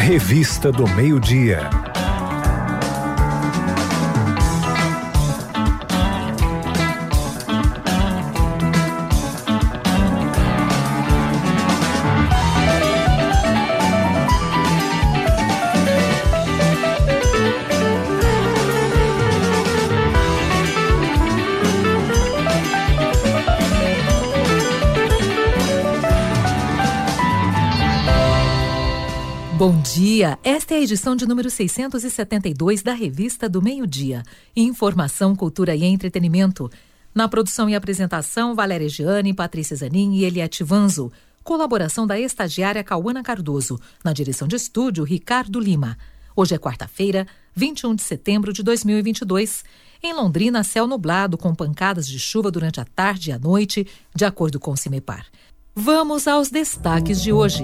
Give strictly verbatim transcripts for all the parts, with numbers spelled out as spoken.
Revista do Meio-Dia. Bom dia, esta é a edição de número seiscentos e setenta e dois da Revista do Meio-Dia. Informação, cultura e entretenimento. Na produção e apresentação, Valéria Gianni, Patrícia Zanin e Eliette Vanzo. Colaboração da estagiária Cauana Cardoso. Na direção de estúdio, Ricardo Lima. Hoje é quarta-feira, vinte e um de setembro de dois mil e vinte e dois. Em Londrina, céu nublado com pancadas de chuva durante a tarde e a noite, de acordo com o CIMEPAR. Vamos aos destaques de hoje.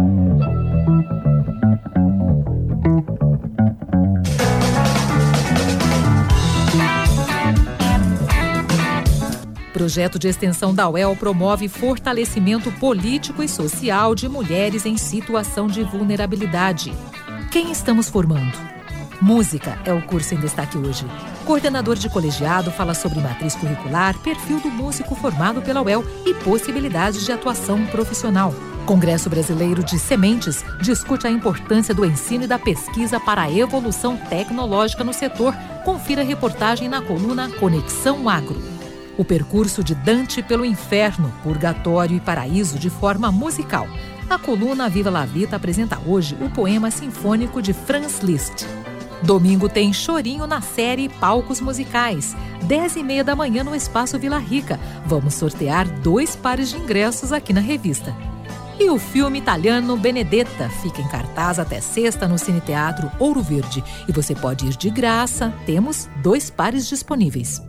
Projeto de extensão da U E L promove fortalecimento político e social de mulheres em situação de vulnerabilidade. Quem estamos formando? Música é o curso em destaque hoje. Coordenador de colegiado fala sobre matriz curricular, perfil do músico formado pela U E L e possibilidades de atuação profissional. Congresso Brasileiro de Sementes discute a importância do ensino e da pesquisa para a evolução tecnológica no setor. Confira a reportagem na coluna Conexão Agro. O percurso de Dante pelo inferno, purgatório e paraíso de forma musical. A coluna Viva la Vita apresenta hoje o poema sinfônico de Franz Liszt. Domingo tem chorinho na série Palcos Musicais. Dez e meia da manhã no Espaço Vila Rica. Vamos sortear dois pares de ingressos aqui na revista. E o filme italiano Benedetta fica em cartaz até sexta no Cine Teatro Ouro Verde. E você pode ir de graça. Temos dois pares disponíveis.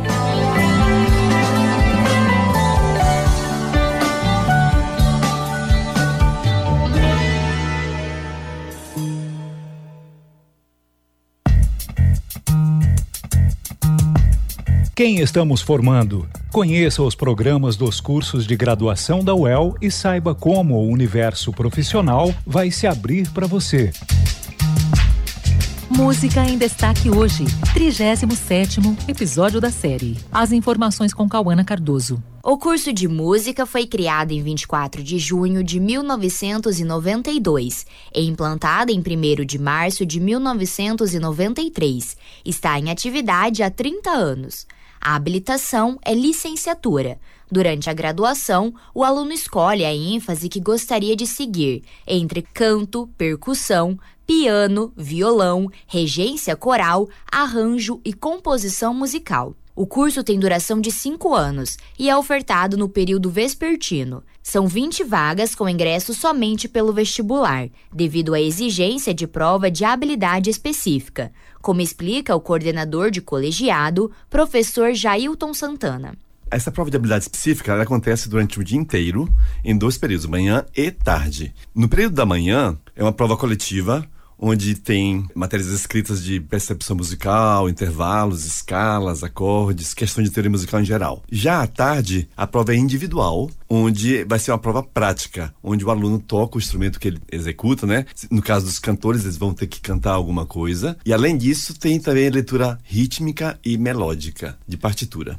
Quem estamos formando? Conheça os programas dos cursos de graduação da U E L e saiba como o universo profissional vai se abrir para você. Música em destaque hoje, trigésimo sétimo episódio da série. As informações com Cauana Cardoso. O curso de música foi criado em vinte e quatro de junho de mil novecentos e noventa e dois e implantado em primeiro de março de mil novecentos e noventa e três. Está em atividade há trinta anos. A habilitação é licenciatura. Durante a graduação, o aluno escolhe a ênfase que gostaria de seguir entre canto, percussão, piano, violão, regência coral, arranjo e composição musical. O curso tem duração de cinco anos e é ofertado no período vespertino. São vinte vagas com ingresso somente pelo vestibular, devido à exigência de prova de habilidade específica, como explica o coordenador de colegiado, professor Jailton Santana. Essa prova de habilidade específica ela acontece durante o dia inteiro, em dois períodos, manhã e tarde. No período da manhã, é uma prova coletiva, onde tem matérias escritas de percepção musical, intervalos, escalas, acordes, questão de teoria musical em geral. Já à tarde, a prova é individual, onde vai ser uma prova prática, onde o aluno toca o instrumento que ele executa, né? No caso dos cantores, eles vão ter que cantar alguma coisa. E além disso, tem também a leitura rítmica e melódica de partitura.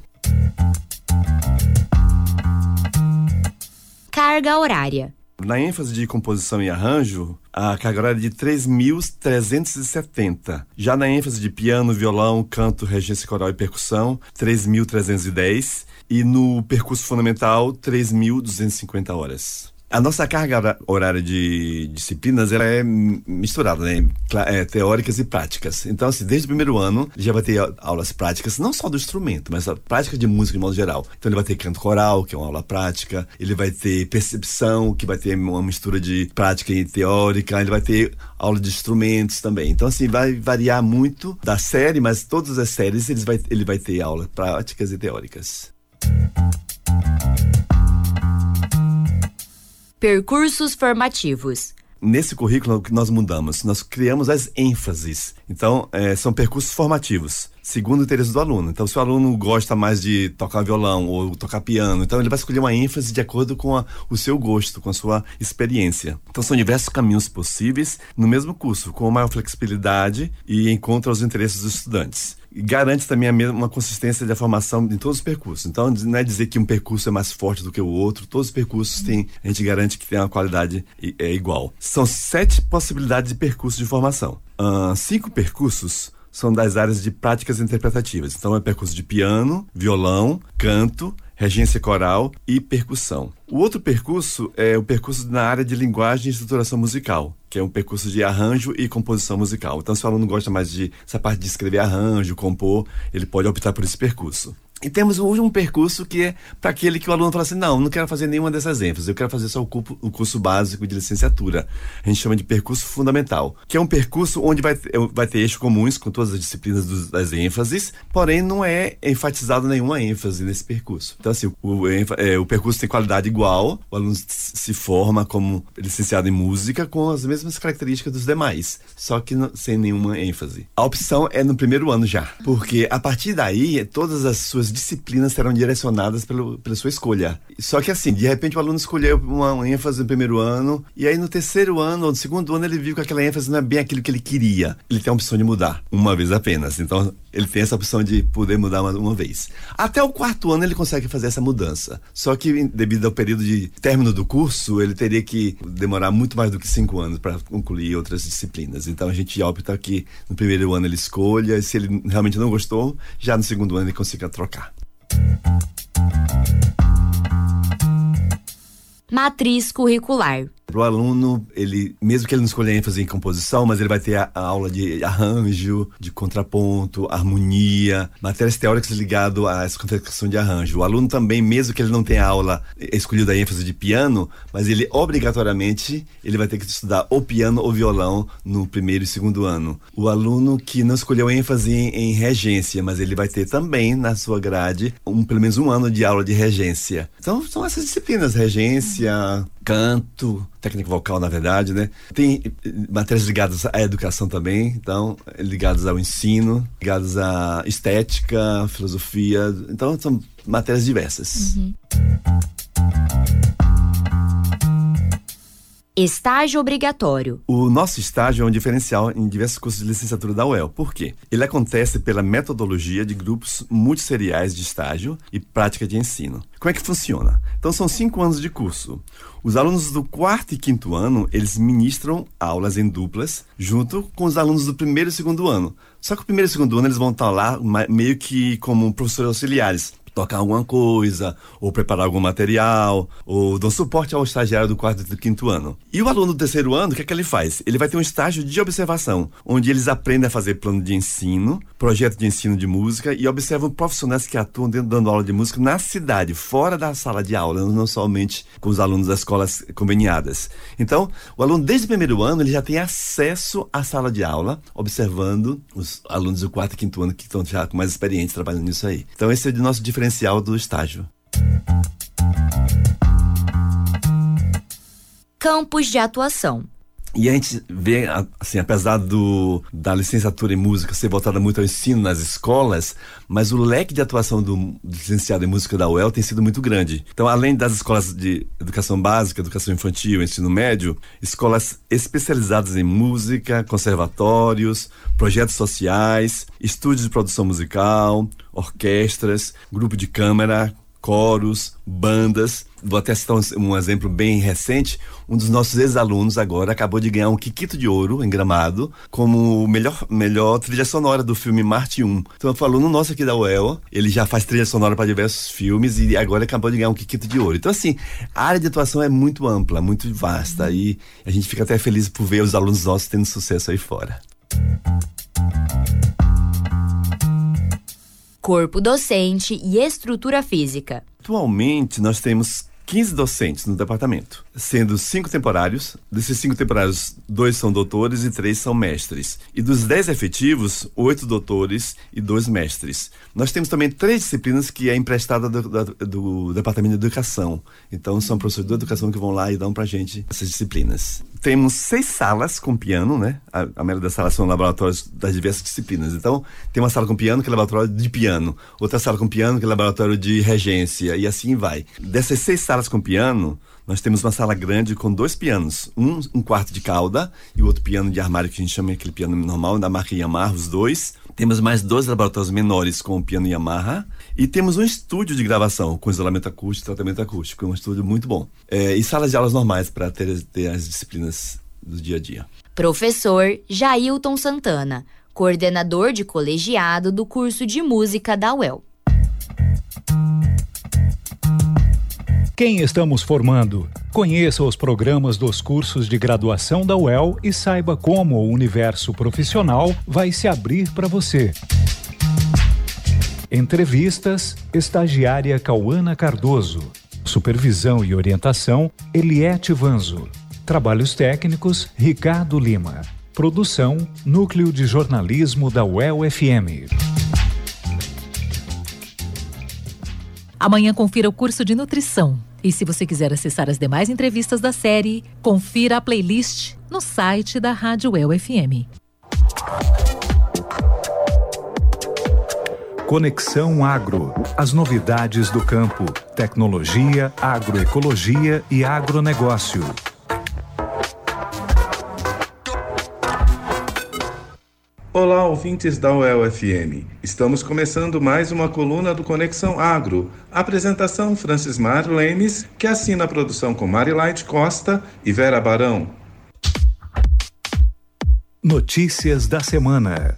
Carga horária. Na ênfase de composição e arranjo, a carga horária é de três mil trezentos e setenta. Já na ênfase de piano, violão, canto, regência coral e percussão, três mil trezentos e dez. E no percurso fundamental, três mil duzentas e cinquenta horas. A nossa carga horária de disciplinas ela é misturada, né? É, teóricas e práticas. Então, assim, desde o primeiro ano, ele já vai ter aulas práticas, não só do instrumento, mas a prática de música de modo geral. Então, ele vai ter canto coral, que é uma aula prática, ele vai ter percepção, que vai ter uma mistura de prática e teórica, ele vai ter aula de instrumentos também. Então, assim, vai variar muito da série, mas todas as séries eles vai, ele vai ter aulas práticas e teóricas. Percursos formativos. nesse currículo que nós mudamos, nós criamos as ênfases. Então, é, são percursos formativos, segundo o interesse do aluno. Então, se o aluno gosta mais de tocar violão ou tocar piano, então ele vai escolher uma ênfase de acordo com a, o seu gosto, com a sua experiência. Então, são diversos caminhos possíveis no mesmo curso, com maior flexibilidade e encontra os interesses dos estudantes. E garante também a mesma, uma consistência da formação em todos os percursos. Então, não é dizer que um percurso é mais forte do que o outro. Todos os percursos têm, a gente garante que tem uma qualidade é, igual. São sete possibilidades de percurso de formação. Uh, cinco percursos são das áreas de práticas interpretativas. Então, é percurso de piano, violão, canto, regência coral e percussão. O outro percurso é o percurso na área de linguagem e estruturação musical, que é um percurso de arranjo e composição musical. Então, se o aluno gosta mais de essa parte de escrever arranjo, compor, ele pode optar por esse percurso. E temos um último percurso que é para aquele que o aluno fala assim, não, não quero fazer nenhuma dessas ênfases, eu quero fazer só o, curso, o curso básico de licenciatura. A gente chama de percurso fundamental, que é um percurso onde vai, vai ter eixos comuns com todas as disciplinas dos, das ênfases, porém não é enfatizado nenhuma ênfase nesse percurso. Então assim, o, é, o percurso tem qualidade igual, o aluno se forma como licenciado em música com as mesmas características dos demais, só que não, sem nenhuma ênfase. A opção é no primeiro ano já, porque a partir daí todas as suas disciplinas serão direcionadas pelo, pela sua escolha. Só que assim, de repente o aluno escolheu uma, uma ênfase no primeiro ano, e aí no terceiro ano ou no segundo ano ele viu que aquela ênfase não é bem aquilo que ele queria. Ele tem a opção de mudar, uma vez apenas. Então ele tem essa opção de poder mudar uma, uma vez. Até o quarto ano ele consegue fazer essa mudança. Só que devido ao período de término do curso, ele teria que demorar muito mais do que cinco anos para concluir outras disciplinas. Então a gente opta que no primeiro ano ele escolha, e se ele realmente não gostou, já no segundo ano ele consiga trocar. Matriz curricular. Para o aluno, ele, mesmo que ele não escolha ênfase em composição, mas ele vai ter a, a aula de arranjo, de contraponto, harmonia, matérias teóricas ligadas a essa confecção de arranjo. O aluno também, mesmo que ele não tenha aula escolhida a ênfase de piano, mas ele obrigatoriamente ele vai ter que estudar ou piano ou violão no primeiro e segundo ano. O aluno que não escolheu ênfase em, em regência, mas ele vai ter também na sua grade um, pelo menos um ano de aula de regência. Então são essas disciplinas, regência, canto, técnica vocal, na verdade, né? Tem matérias ligadas à educação também, então, ligadas ao ensino, ligadas à estética, filosofia, então são matérias diversas. Uhum. Estágio obrigatório. O nosso estágio é um diferencial em diversos cursos de licenciatura da U E L. Por quê? Ele acontece pela metodologia de grupos multisseriais de estágio e prática de ensino. Como é que funciona? Então são cinco anos de curso. Os alunos do quarto e quinto ano, eles ministram aulas em duplas junto com os alunos do primeiro e segundo ano. Só que o primeiro e segundo ano eles vão estar lá meio que como professores auxiliares. Tocar alguma coisa, ou preparar algum material, ou dar suporte ao estagiário do quarto e do quinto ano. E o aluno do terceiro ano, o que é que ele faz? Ele vai ter um estágio de observação, onde eles aprendem a fazer plano de ensino, projeto de ensino de música e observam profissionais que atuam dentro, dando aula de música na cidade, fora da sala de aula, não somente com os alunos das escolas conveniadas. Então, o aluno desde o primeiro ano, ele já tem acesso à sala de aula, observando os alunos do quarto e quinto ano que estão já com mais experiência trabalhando nisso aí. Então, esse é o nosso diferencial do estágio. Campos de atuação. E a gente vê, assim, apesar do, da licenciatura em música ser voltada muito ao ensino nas escolas, mas o leque de atuação do licenciado em música da U E L tem sido muito grande. Então, além das escolas de educação básica, educação infantil, ensino médio, escolas especializadas em música, conservatórios, projetos sociais, estúdios de produção musical, orquestras, grupo de câmara, coros, bandas. Vou até citar um, um exemplo bem recente. Um dos nossos ex-alunos agora acabou de ganhar um Kikito de Ouro em Gramado como melhor, melhor trilha sonora do filme Marte um. Então foi um aluno nosso aqui da U E L, ele já faz trilha sonora para diversos filmes e agora acabou de ganhar um Kikito de Ouro. Então assim, a área de atuação é muito ampla, muito vasta e a gente fica até feliz por ver os alunos nossos tendo sucesso aí fora. Corpo docente e estrutura física. Atualmente nós temos quinze docentes no departamento, sendo cinco temporários. Desses cinco temporários, dois são doutores e três são mestres. E dos dez efetivos, oito doutores e dois mestres. Nós temos também três disciplinas que é emprestada do, do, do Departamento de Educação. Então, são professores de educação que vão lá e dão pra gente essas disciplinas. Temos seis salas com piano, né? A, a maioria das salas são laboratórios das diversas disciplinas. Então, tem uma sala com piano, que é laboratório de piano. Outra sala com piano, que é laboratório de regência. E assim vai. Dessas seis salas com piano, nós temos uma sala grande com dois pianos. Um, um quarto de cauda e o outro piano de armário, que a gente chama aquele piano normal, da marca Yamaha, os dois. Temos mais dois laboratórios menores com o piano Yamaha. E temos um estúdio de gravação com isolamento acústico e tratamento acústico. É um estúdio muito bom. É, e salas de aulas normais para ter, ter as disciplinas do dia a dia. Professor Jailton Santana, coordenador de colegiado do curso de música da U E L. Quem estamos formando? Conheça os programas dos cursos de graduação da U E L e saiba como o universo profissional vai se abrir para você. Entrevistas, estagiária Cauana Cardoso. Supervisão e orientação, Eliette Vanzo. Trabalhos técnicos, Ricardo Lima. Produção, Núcleo de Jornalismo da U E L F M. Amanhã confira o curso de nutrição. E se você quiser acessar as demais entrevistas da série, confira a playlist no site da Rádio U E L F M. Conexão Agro. As novidades do campo. Tecnologia, agroecologia e agronegócio. Olá, ouvintes da U E L F M. Estamos começando mais uma coluna do Conexão Agro. Apresentação Francismar Lemes, que assina a produção com Marilaide Costa e Vera Barão. Notícias da semana.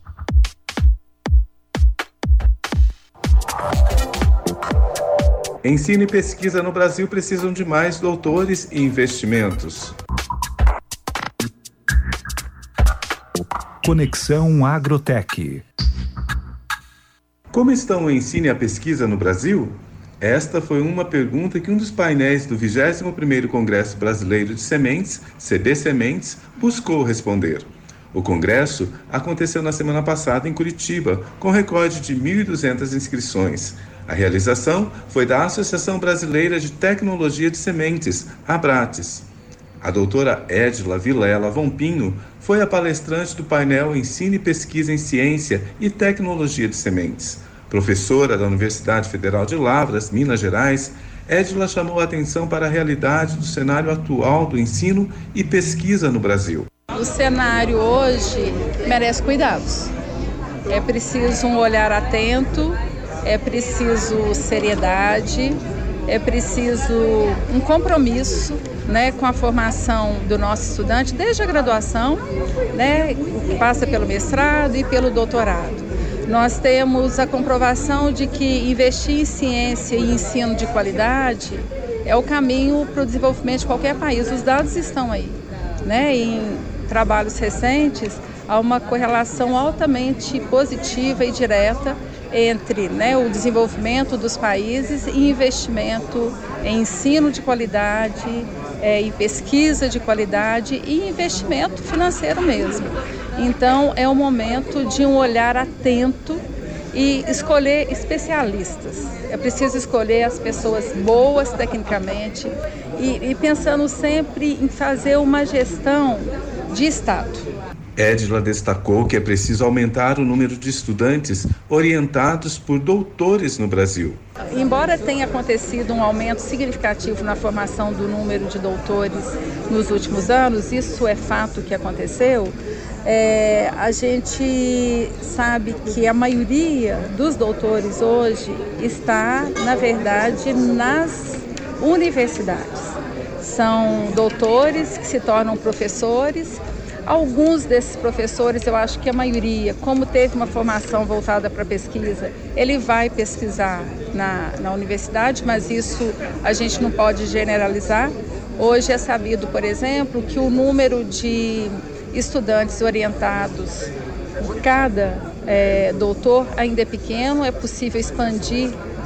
Ensino e pesquisa no Brasil precisam de mais doutores e investimentos. Conexão Agrotech. Como estão o ensino e a pesquisa no Brasil? Esta foi uma pergunta que um dos painéis do vigésimo primeiro Congresso Brasileiro de Sementes, C B Sementes, buscou responder. O congresso aconteceu na semana passada em Curitiba, com recorde de mil e duzentas inscrições. A realização foi da Associação Brasileira de Tecnologia de Sementes, ABRATES. A doutora Edila Vilela Vompinho foi a palestrante do painel Ensino e Pesquisa em Ciência e Tecnologia de Sementes. Professora da Universidade Federal de Lavras, Minas Gerais, Edila chamou a atenção para a realidade do cenário atual do ensino e pesquisa no Brasil. O cenário hoje merece cuidados. É preciso um olhar atento, é preciso seriedade, é preciso um compromisso, né, com a formação do nosso estudante, desde a graduação, né, que passa pelo mestrado e pelo doutorado. Nós temos a comprovação de que investir em ciência e ensino de qualidade é o caminho para o desenvolvimento de qualquer país. Os dados estão aí, né? Em trabalhos recentes, há uma correlação altamente positiva e direta entre, né, o desenvolvimento dos países e investimento em ensino de qualidade, é, em pesquisa de qualidade e investimento financeiro mesmo. Então, é o momento de um olhar atento e escolher especialistas. É preciso escolher as pessoas boas tecnicamente e, e pensando sempre em fazer uma gestão de Estado. Edila destacou que é preciso aumentar o número de estudantes orientados por doutores no Brasil. Embora tenha acontecido um aumento significativo na formação do número de doutores nos últimos anos, isso é fato que aconteceu, é, a gente sabe que a maioria dos doutores hoje está, na verdade, nas universidades. São doutores que se tornam professores. Alguns desses professores, eu acho que a maioria, como teve uma formação voltada para pesquisa, ele vai pesquisar na, na universidade, mas isso a gente não pode generalizar. Hoje é sabido, por exemplo, que o número de estudantes orientados por cada é, doutor ainda é pequeno, é possível expandir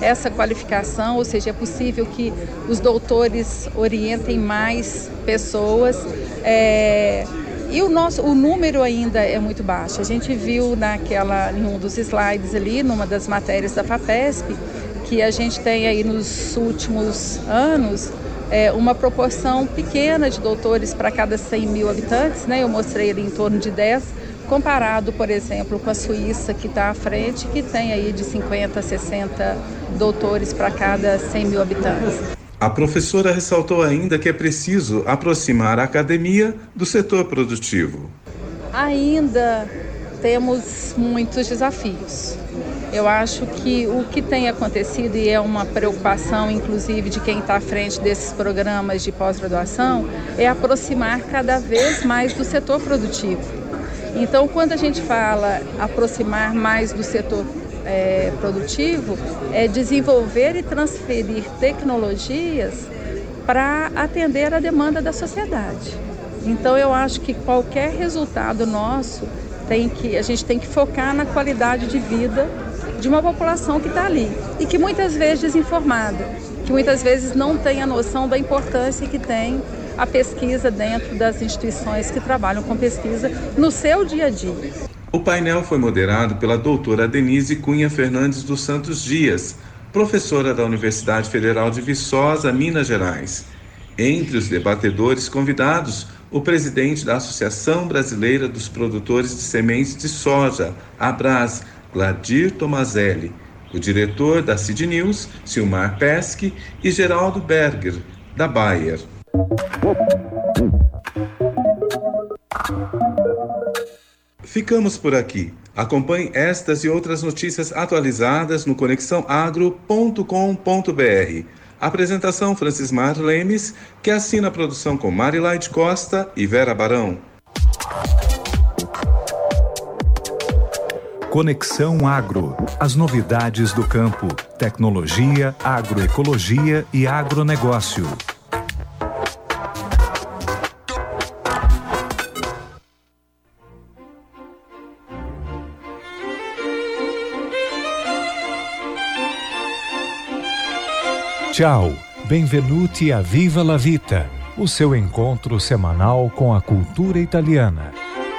essa qualificação, ou seja, é possível que os doutores orientem mais pessoas. É, e o, nosso, o número ainda é muito baixo. A gente viu naquela, em um dos slides ali, numa das matérias da FAPESP, que a gente tem aí nos últimos anos é, uma proporção pequena de doutores para cada cem mil habitantes, né? Eu mostrei ali em torno de dez, comparado, por exemplo, com a Suíça, que está à frente, que tem aí de cinquenta a sessenta doutores para cada cem mil habitantes. A professora ressaltou ainda que é preciso aproximar a academia do setor produtivo. Ainda temos muitos desafios. Eu acho que o que tem acontecido, e é uma preocupação, inclusive, de quem está à frente desses programas de pós-graduação, é aproximar cada vez mais do setor produtivo. Então, quando a gente fala aproximar mais do setor é, produtivo, é desenvolver e transferir tecnologias para atender a demanda da sociedade. Então, eu acho que qualquer resultado nosso, tem que, a gente tem que focar na qualidade de vida de uma população que está ali e que muitas vezes desinformada, que muitas vezes não tem a noção da importância que tem a pesquisa dentro das instituições que trabalham com pesquisa no seu dia a dia. O painel foi moderado pela doutora Denise Cunha Fernandes dos Santos Dias, professora da Universidade Federal de Viçosa, Minas Gerais. Entre os debatedores convidados, o presidente da Associação Brasileira dos Produtores de Sementes de Soja, Abras, Gladir Tomazelli, o diretor da C I D News, Silmar Pesce, e Geraldo Berger, da Bayer. Ficamos por aqui. Acompanhe estas e outras notícias atualizadas no conexão agro ponto com ponto b r. Apresentação Francismar Lemes, que assina a produção com Marilaide Costa e Vera Barão. Conexão Agro. As novidades do campo, tecnologia, agroecologia e agronegócio. Tchau, benvenuti a Viva la Vita, o seu encontro semanal com a cultura italiana.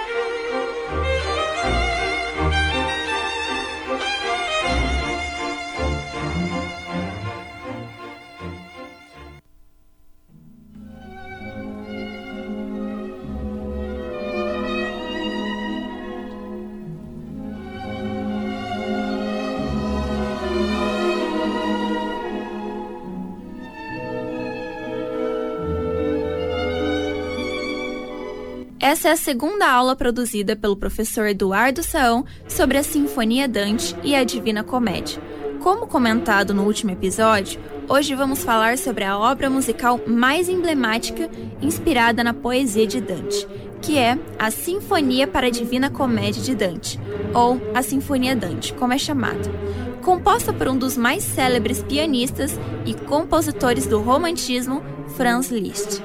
Essa é a segunda aula produzida pelo professor Eduardo Saão sobre a Sinfonia Dante e a Divina Comédia. Como comentado no último episódio, hoje vamos falar sobre a obra musical mais emblemática inspirada na poesia de Dante, que é a Sinfonia para a Divina Comédia de Dante, ou a Sinfonia Dante, como é chamada, composta por um dos mais célebres pianistas e compositores do romantismo, Franz Liszt.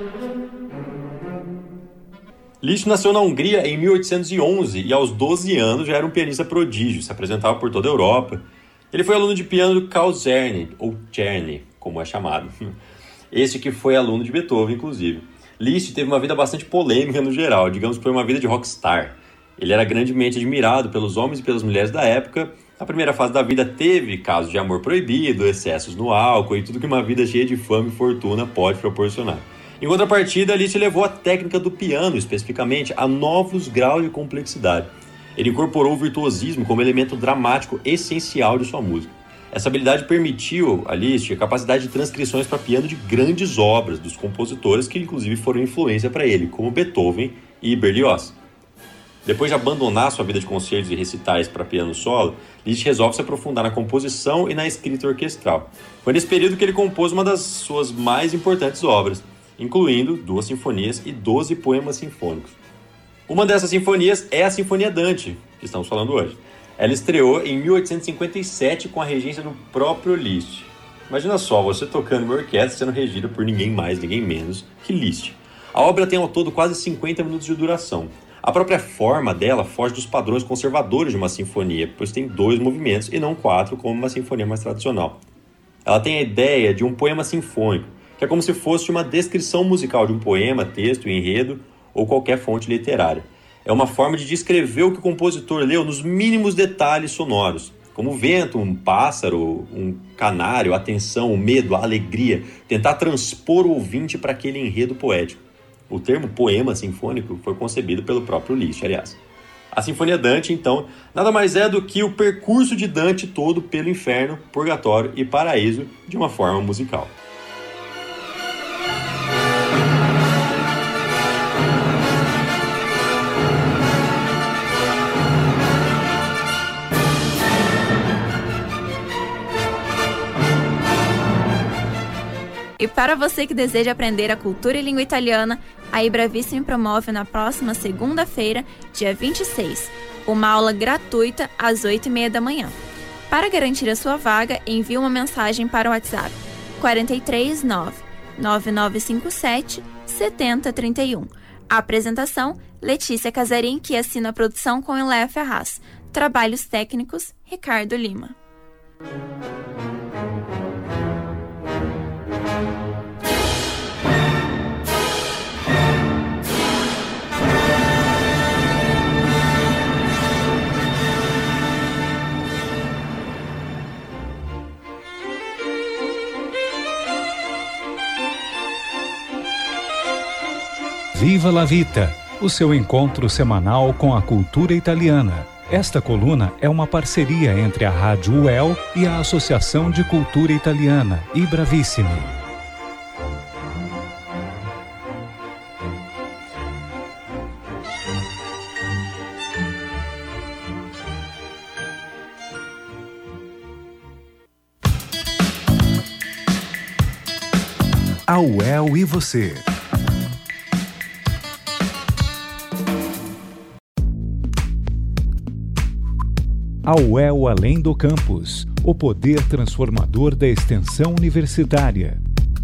Liszt nasceu na Hungria em mil oitocentos e onze e aos doze anos já era um pianista prodígio, se apresentava por toda a Europa. Ele foi aluno de piano do Carl Czerny, ou Czerny, como é chamado. Este que foi aluno de Beethoven, inclusive. Liszt teve uma vida bastante polêmica no geral, digamos que foi uma vida de rockstar. Ele era grandemente admirado pelos homens e pelas mulheres da época. Na primeira fase da vida teve casos de amor proibido, excessos no álcool e tudo que uma vida cheia de fama e fortuna pode proporcionar. Em contrapartida, Liszt levou a técnica do piano, especificamente, a novos graus de complexidade. Ele incorporou o virtuosismo como elemento dramático essencial de sua música. Essa habilidade permitiu a Liszt a capacidade de transcrições para piano de grandes obras dos compositores que, inclusive, foram influência para ele, como Beethoven e Berlioz. Depois de abandonar sua vida de concertos e recitais para piano solo, Liszt resolve se aprofundar na composição e na escrita orquestral. Foi nesse período que ele compôs uma das suas mais importantes obras, incluindo duas sinfonias e doze poemas sinfônicos. Uma dessas sinfonias é a Sinfonia Dante, que estamos falando hoje. Ela estreou em mil oitocentos e cinquenta e sete com a regência do próprio Liszt. Imagina só, você tocando uma orquestra sendo regida por ninguém mais, ninguém menos que Liszt. A obra tem ao todo quase cinquenta minutos de duração. A própria forma dela foge dos padrões conservadores de uma sinfonia, pois tem dois movimentos e não quatro, como uma sinfonia mais tradicional. Ela tem a ideia de um poema sinfônico, que é como se fosse uma descrição musical de um poema, texto, enredo ou qualquer fonte literária. É uma forma de descrever o que o compositor leu nos mínimos detalhes sonoros, como o vento, um pássaro, um canário, a tensão, o medo, a alegria, tentar transpor o ouvinte para aquele enredo poético. O termo poema sinfônico foi concebido pelo próprio Liszt, aliás. A Sinfonia Dante, então, nada mais é do que o percurso de Dante todo pelo inferno, purgatório e paraíso de uma forma musical. E para você que deseja aprender a cultura e língua italiana, a Ibravissimi promove na próxima segunda-feira, dia vinte e seis, uma aula gratuita às oito e meia da manhã. Para garantir a sua vaga, envie uma mensagem para o WhatsApp quatro três nove, nove nove cinco sete, sete zero três um. A apresentação, Letícia Casarim, que assina a produção com Eléa Ferraz. Trabalhos técnicos, Ricardo Lima. Viva la Vita, o seu encontro semanal com a cultura italiana. Esta coluna é uma parceria entre a Rádio U E L e a Associação de Cultura Italiana, Ibravissimi. A U E L e você. A U E L Além do Campus, o poder transformador da extensão universitária.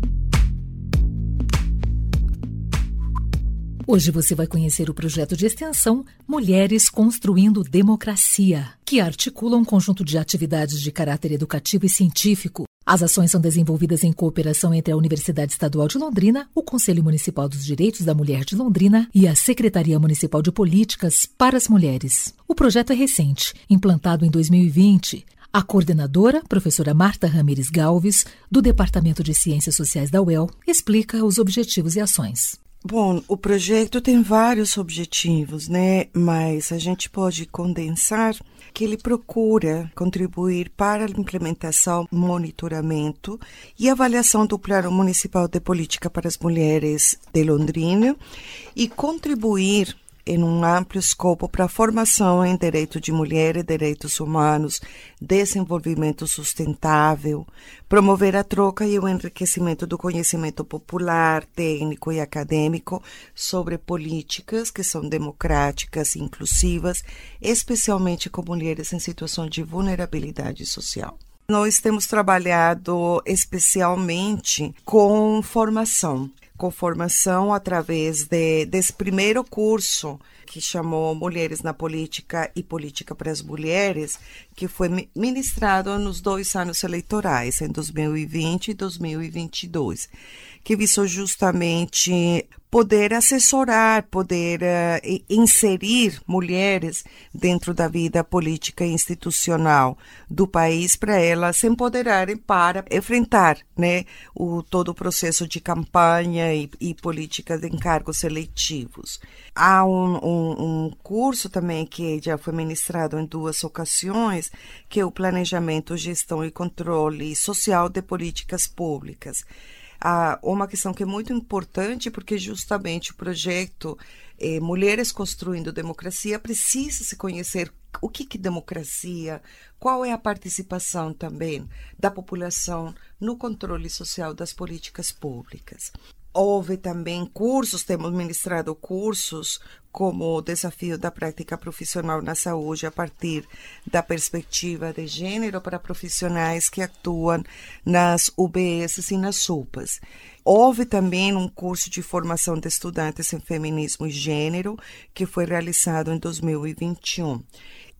Hoje você vai conhecer o projeto de extensão Mulheres Construindo Democracia, que articula um conjunto de atividades de caráter educativo e científico. As ações são desenvolvidas em cooperação entre a Universidade Estadual de Londrina, o Conselho Municipal dos Direitos da Mulher de Londrina e a Secretaria Municipal de Políticas para as Mulheres. O projeto é recente, implantado em dois mil e vinte. A coordenadora, professora Marta Ramires Galves, do Departamento de Ciências Sociais da U E L, explica os objetivos e ações. Bom, o projeto tem vários objetivos, né? Mas a gente pode condensar que ele procura contribuir para a implementação, monitoramento e avaliação do Plano Municipal de Política para as Mulheres de Londrina e contribuir em um amplo escopo para a formação em direito de mulher e direitos humanos, desenvolvimento sustentável, promover a troca e o enriquecimento do conhecimento popular, técnico e acadêmico sobre políticas que são democráticas e inclusivas, especialmente com mulheres em situação de vulnerabilidade social. Nós temos trabalhado especialmente com formação. com formação através de, desse primeiro curso que chamou Mulheres na Política e Política para as Mulheres, que foi ministrado nos dois anos eleitorais, em dois mil e vinte e dois mil e vinte e dois, que visou justamente poder assessorar, poder uh, inserir mulheres dentro da vida política e institucional do país para elas se empoderarem para enfrentar, né, o, todo o processo de campanha e, e política de encargos eletivos. Há um, um, um curso também que já foi ministrado em duas ocasiões, que é o Planejamento, Gestão e Controle Social de Políticas Públicas. Ah, uma questão que é muito importante, porque justamente o projeto eh, Mulheres Construindo Democracia precisa se conhecer o que é democracia, qual é a participação também da população no controle social das políticas públicas. Houve também cursos, temos ministrado cursos como o desafio da prática profissional na saúde a partir da perspectiva de gênero para profissionais que atuam nas U B S e nas U P As. Houve também um curso de formação de estudantes em feminismo e gênero que foi realizado em dois mil e vinte e um.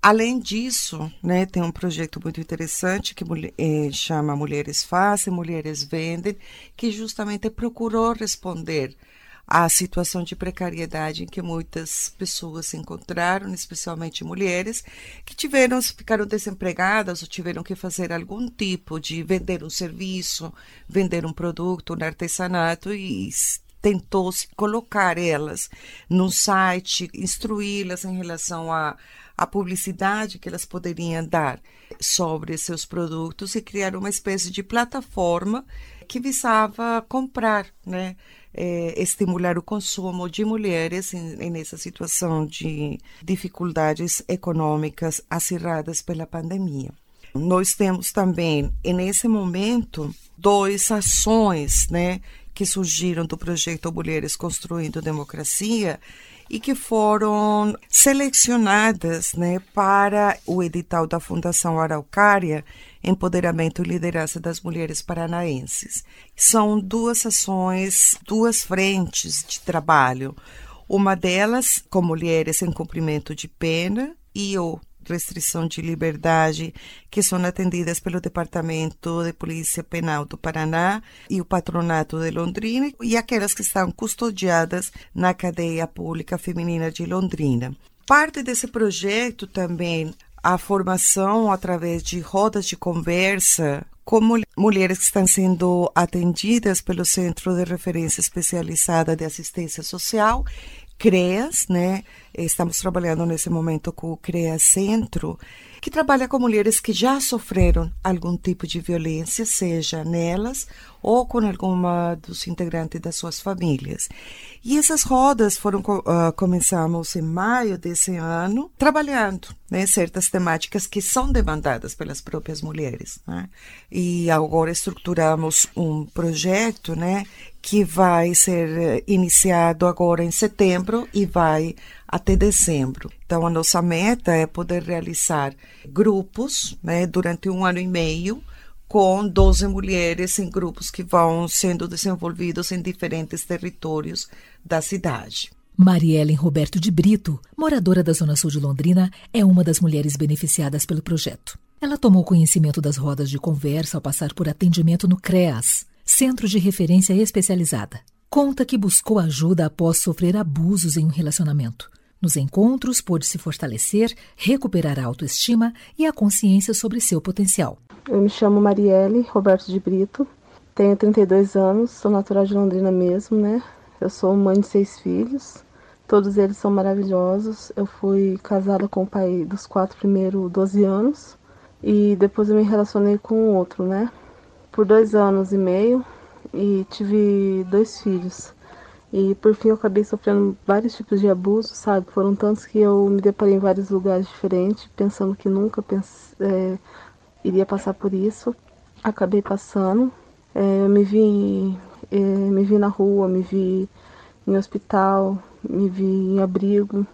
Além disso, né, tem um projeto muito interessante que é, chama Mulheres Fazem, Mulheres Vendem, que justamente procurou responder à situação de precariedade em que muitas pessoas se encontraram, especialmente mulheres, que tiveram, ficaram desempregadas ou tiveram que fazer algum tipo de vender um serviço, vender um produto, um artesanato, e tentou se colocar elas no site, instruí-las em relação a a publicidade que elas poderiam dar sobre seus produtos e criar uma espécie de plataforma que visava comprar, né, é, estimular o consumo de mulheres em, em essa situação de dificuldades econômicas acirradas pela pandemia. Nós temos também, nesse momento, duas ações, né, que surgiram do projeto Mulheres Construindo Democracia e que foram selecionadas, né, para o edital da Fundação Araucária, Empoderamento e Liderança das Mulheres Paranaenses. São duas ações, duas frentes de trabalho. Uma delas com mulheres em cumprimento de pena e ou restrição de liberdade, que são atendidas pelo Departamento de Polícia Penal do Paraná e o Patronato de Londrina, e aquelas que estão custodiadas na cadeia pública feminina de Londrina. Parte desse projeto também a formação através de rodas de conversa com mulheres que estão sendo atendidas pelo Centro de Referência Especializada de Assistência Social, CREAS, né? Estamos trabalhando nesse momento com o CREAS Centro, que trabalha com mulheres que já sofreram algum tipo de violência, seja nelas ou com alguma dos integrantes das suas famílias. E essas rodas foram, uh, começamos em maio desse ano, trabalhando, né, certas temáticas que são demandadas pelas próprias mulheres, né? E agora estruturamos um projeto, né, que vai ser iniciado agora em setembro e vai até dezembro. Então, a nossa meta é poder realizar grupos, né, durante um ano e meio, com doze mulheres em grupos que vão sendo desenvolvidos em diferentes territórios da cidade. Mariellen Roberto de Brito, moradora da Zona Sul de Londrina, é uma das mulheres beneficiadas pelo projeto. Ela tomou conhecimento das rodas de conversa ao passar por atendimento no CREAS, Centro de Referência Especializada. Conta que buscou ajuda após sofrer abusos em um relacionamento. Nos encontros, pôde se fortalecer, recuperar a autoestima e a consciência sobre seu potencial. Eu me chamo Marielle Roberto de Brito, tenho trinta e dois anos, sou natural de Londrina mesmo, né? Eu sou mãe de seis filhos, todos eles são maravilhosos. Eu fui casada com o pai dos quatro primeiros doze anos e depois eu me relacionei com o outro, né? Por dois anos e meio e tive dois filhos. E por fim eu acabei sofrendo vários tipos de abusos, sabe? Foram tantos que eu me deparei em vários lugares diferentes, pensando que nunca pense, é, iria passar por isso. Acabei passando. É, eu me vi, é, me vi na rua, me vi em hospital, me vi em abrigo,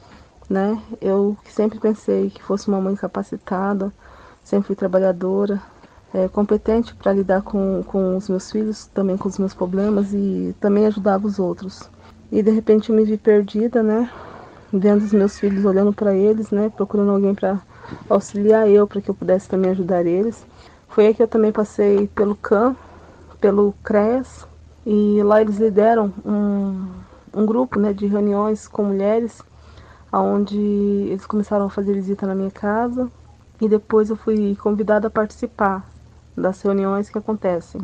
né? Eu sempre pensei que fosse uma mãe capacitada, sempre fui trabalhadora, É, competente para lidar com, com os meus filhos, também com os meus problemas e também ajudava os outros. E de repente eu me vi perdida, né? Vendo os meus filhos, olhando para eles, né? Procurando alguém para auxiliar eu, para que eu pudesse também ajudar eles. Foi aí que eu também passei pelo C A M, pelo CREAS, e lá eles lideram um, um grupo, né, de reuniões com mulheres, onde eles começaram a fazer visita na minha casa e depois eu fui convidada a participar das reuniões que acontecem.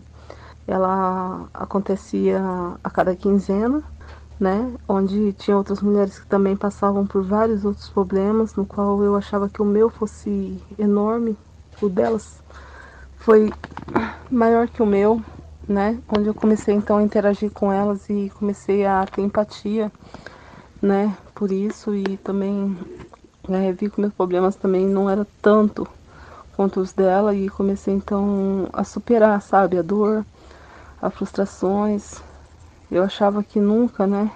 Ela acontecia a cada quinzena, né, onde tinha outras mulheres que também passavam por vários outros problemas, no qual eu achava que o meu fosse enorme, o delas foi maior que o meu, né, onde eu comecei então a interagir com elas e comecei a ter empatia, né, por isso, e também né, vi que meus problemas também não eram tanto quanto os dela e comecei então a superar, sabe, a dor, as frustrações. Eu achava que nunca, né,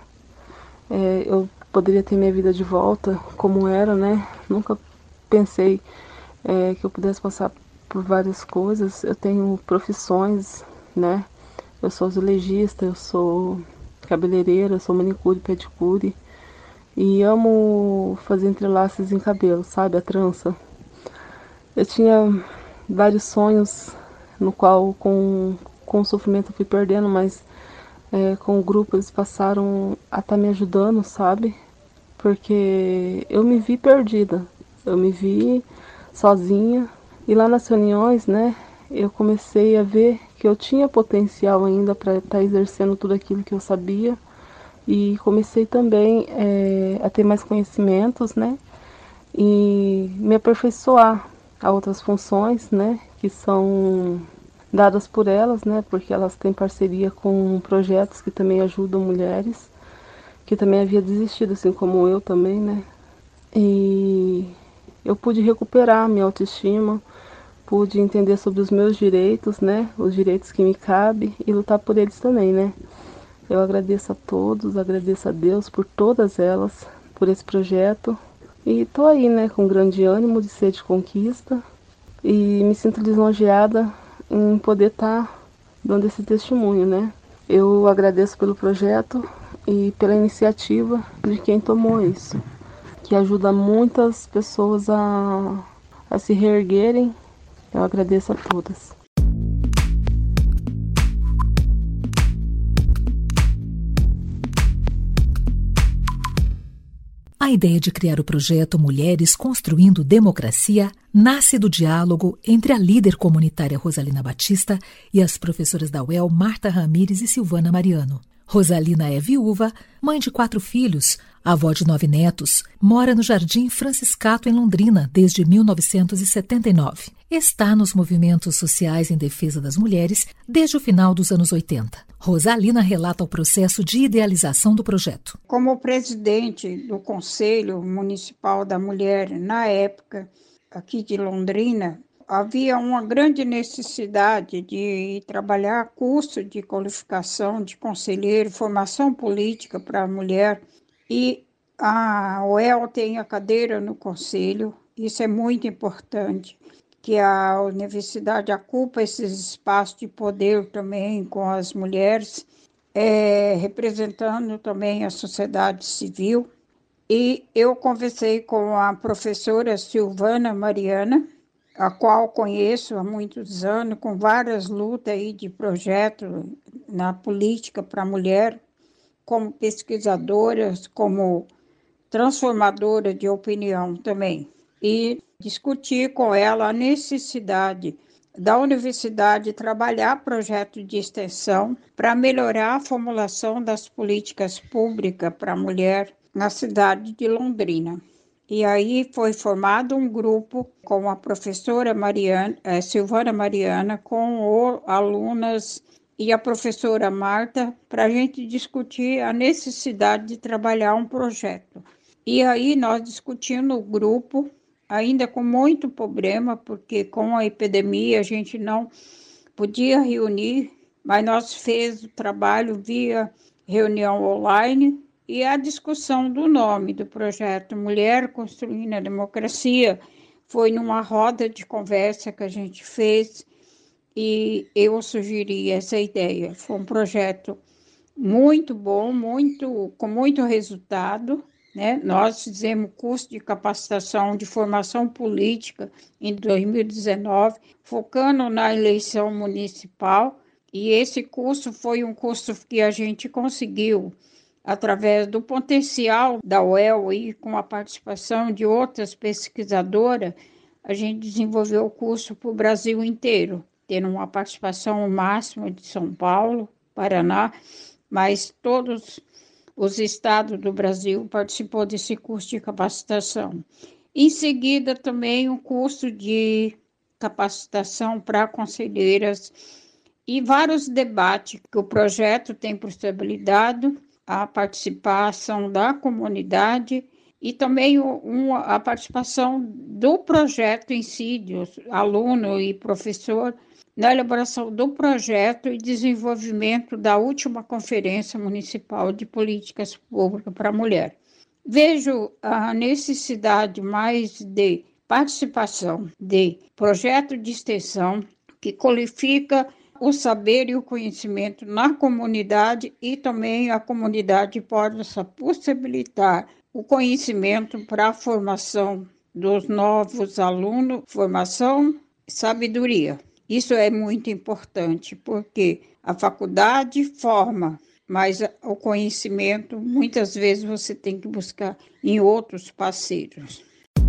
é, eu poderia ter minha vida de volta como era, né, nunca pensei é, que eu pudesse passar por várias coisas. Eu tenho profissões, né, eu sou azulejista, eu sou cabeleireira, eu sou manicure, pedicure, E amo fazer entrelaços em cabelo, sabe? A trança. Eu tinha vários sonhos, no qual com, com o sofrimento eu fui perdendo, mas é, com o grupo eles passaram a estar me ajudando, sabe? Porque eu me vi perdida, eu me vi sozinha. E lá nas reuniões, né, eu comecei a ver que eu tinha potencial ainda para estar exercendo tudo aquilo que eu sabia. E comecei também é, a ter mais conhecimentos, né, e me aperfeiçoar a outras funções, né, que são dadas por elas, né, porque elas têm parceria com projetos que também ajudam mulheres, que também havia desistido, assim como eu também, né, e eu pude recuperar minha autoestima, pude entender sobre os meus direitos, né, os direitos que me cabem e lutar por eles também, né. Eu agradeço a todos, agradeço a Deus por todas elas, por esse projeto. E estou aí, né, com grande ânimo de sede de conquista. E me sinto lisonjeada em poder estar tá dando esse testemunho, né. Eu agradeço pelo projeto e pela iniciativa de quem tomou isso, que ajuda muitas pessoas a, a se reerguerem. Eu agradeço a todas. A ideia de criar o projeto Mulheres Construindo Democracia nasce do diálogo entre a líder comunitária Rosalina Batista e as professoras da U E L Marta Ramires e Silvana Mariano. Rosalina é viúva, mãe de quatro filhos, avó de nove netos, mora no Jardim Franciscato, em Londrina, desde mil novecentos e setenta e nove. Está nos movimentos sociais em defesa das mulheres desde o final dos anos oitenta. Rosalina relata o processo de idealização do projeto. Como presidente do Conselho Municipal da Mulher, na época, aqui de Londrina, havia uma grande necessidade de trabalhar curso de qualificação de conselheiro, formação política para a mulher. E a U E L tem a cadeira no conselho, isso é muito importante, que a universidade ocupa esses espaços de poder também com as mulheres, é, representando também a sociedade civil. E eu conversei com a professora Silvana Mariana, a qual conheço há muitos anos, com várias lutas aí de projeto na política para a mulher, como pesquisadora, como transformadora de opinião também. E discuti com ela a necessidade da universidade trabalhar projeto de extensão para melhorar a formulação das políticas públicas para a mulher na cidade de Londrina. E aí foi formado um grupo com a professora Mariana, eh, Silvana Mariana, com o, alunas e a professora Marta, para a gente discutir a necessidade de trabalhar um projeto. E aí nós discutimos no grupo, ainda com muito problema, porque com a epidemia a gente não podia reunir, mas nós fizemos o trabalho via reunião online. E a discussão do nome do projeto Mulher Construindo a Democracia foi numa roda de conversa que a gente fez e eu sugeri essa ideia. Foi um projeto muito bom, muito, com muito resultado, né? Nós fizemos curso de capacitação de formação política em dois mil e dezenove, focando na eleição municipal, e esse curso foi um curso que a gente conseguiu através do potencial da U E L e com a participação de outras pesquisadoras, a gente desenvolveu o curso para o Brasil inteiro, tendo uma participação máxima de São Paulo, Paraná, mas todos os estados do Brasil participou desse curso de capacitação. Em seguida, também um curso de capacitação para conselheiras e vários debates que o projeto tem possibilidade, a participação da comunidade e também uma, a participação do projeto em si, de aluno e professor, na elaboração do projeto e desenvolvimento da última Conferência Municipal de Políticas Públicas para a Mulher. Vejo a necessidade mais de participação de projeto de extensão que qualifica o saber e o conhecimento na comunidade e também a comunidade pode possibilitar o conhecimento para a formação dos novos alunos, formação e sabedoria. Isso é muito importante, porque a faculdade forma, mas o conhecimento, muitas vezes, você tem que buscar em outros parceiros.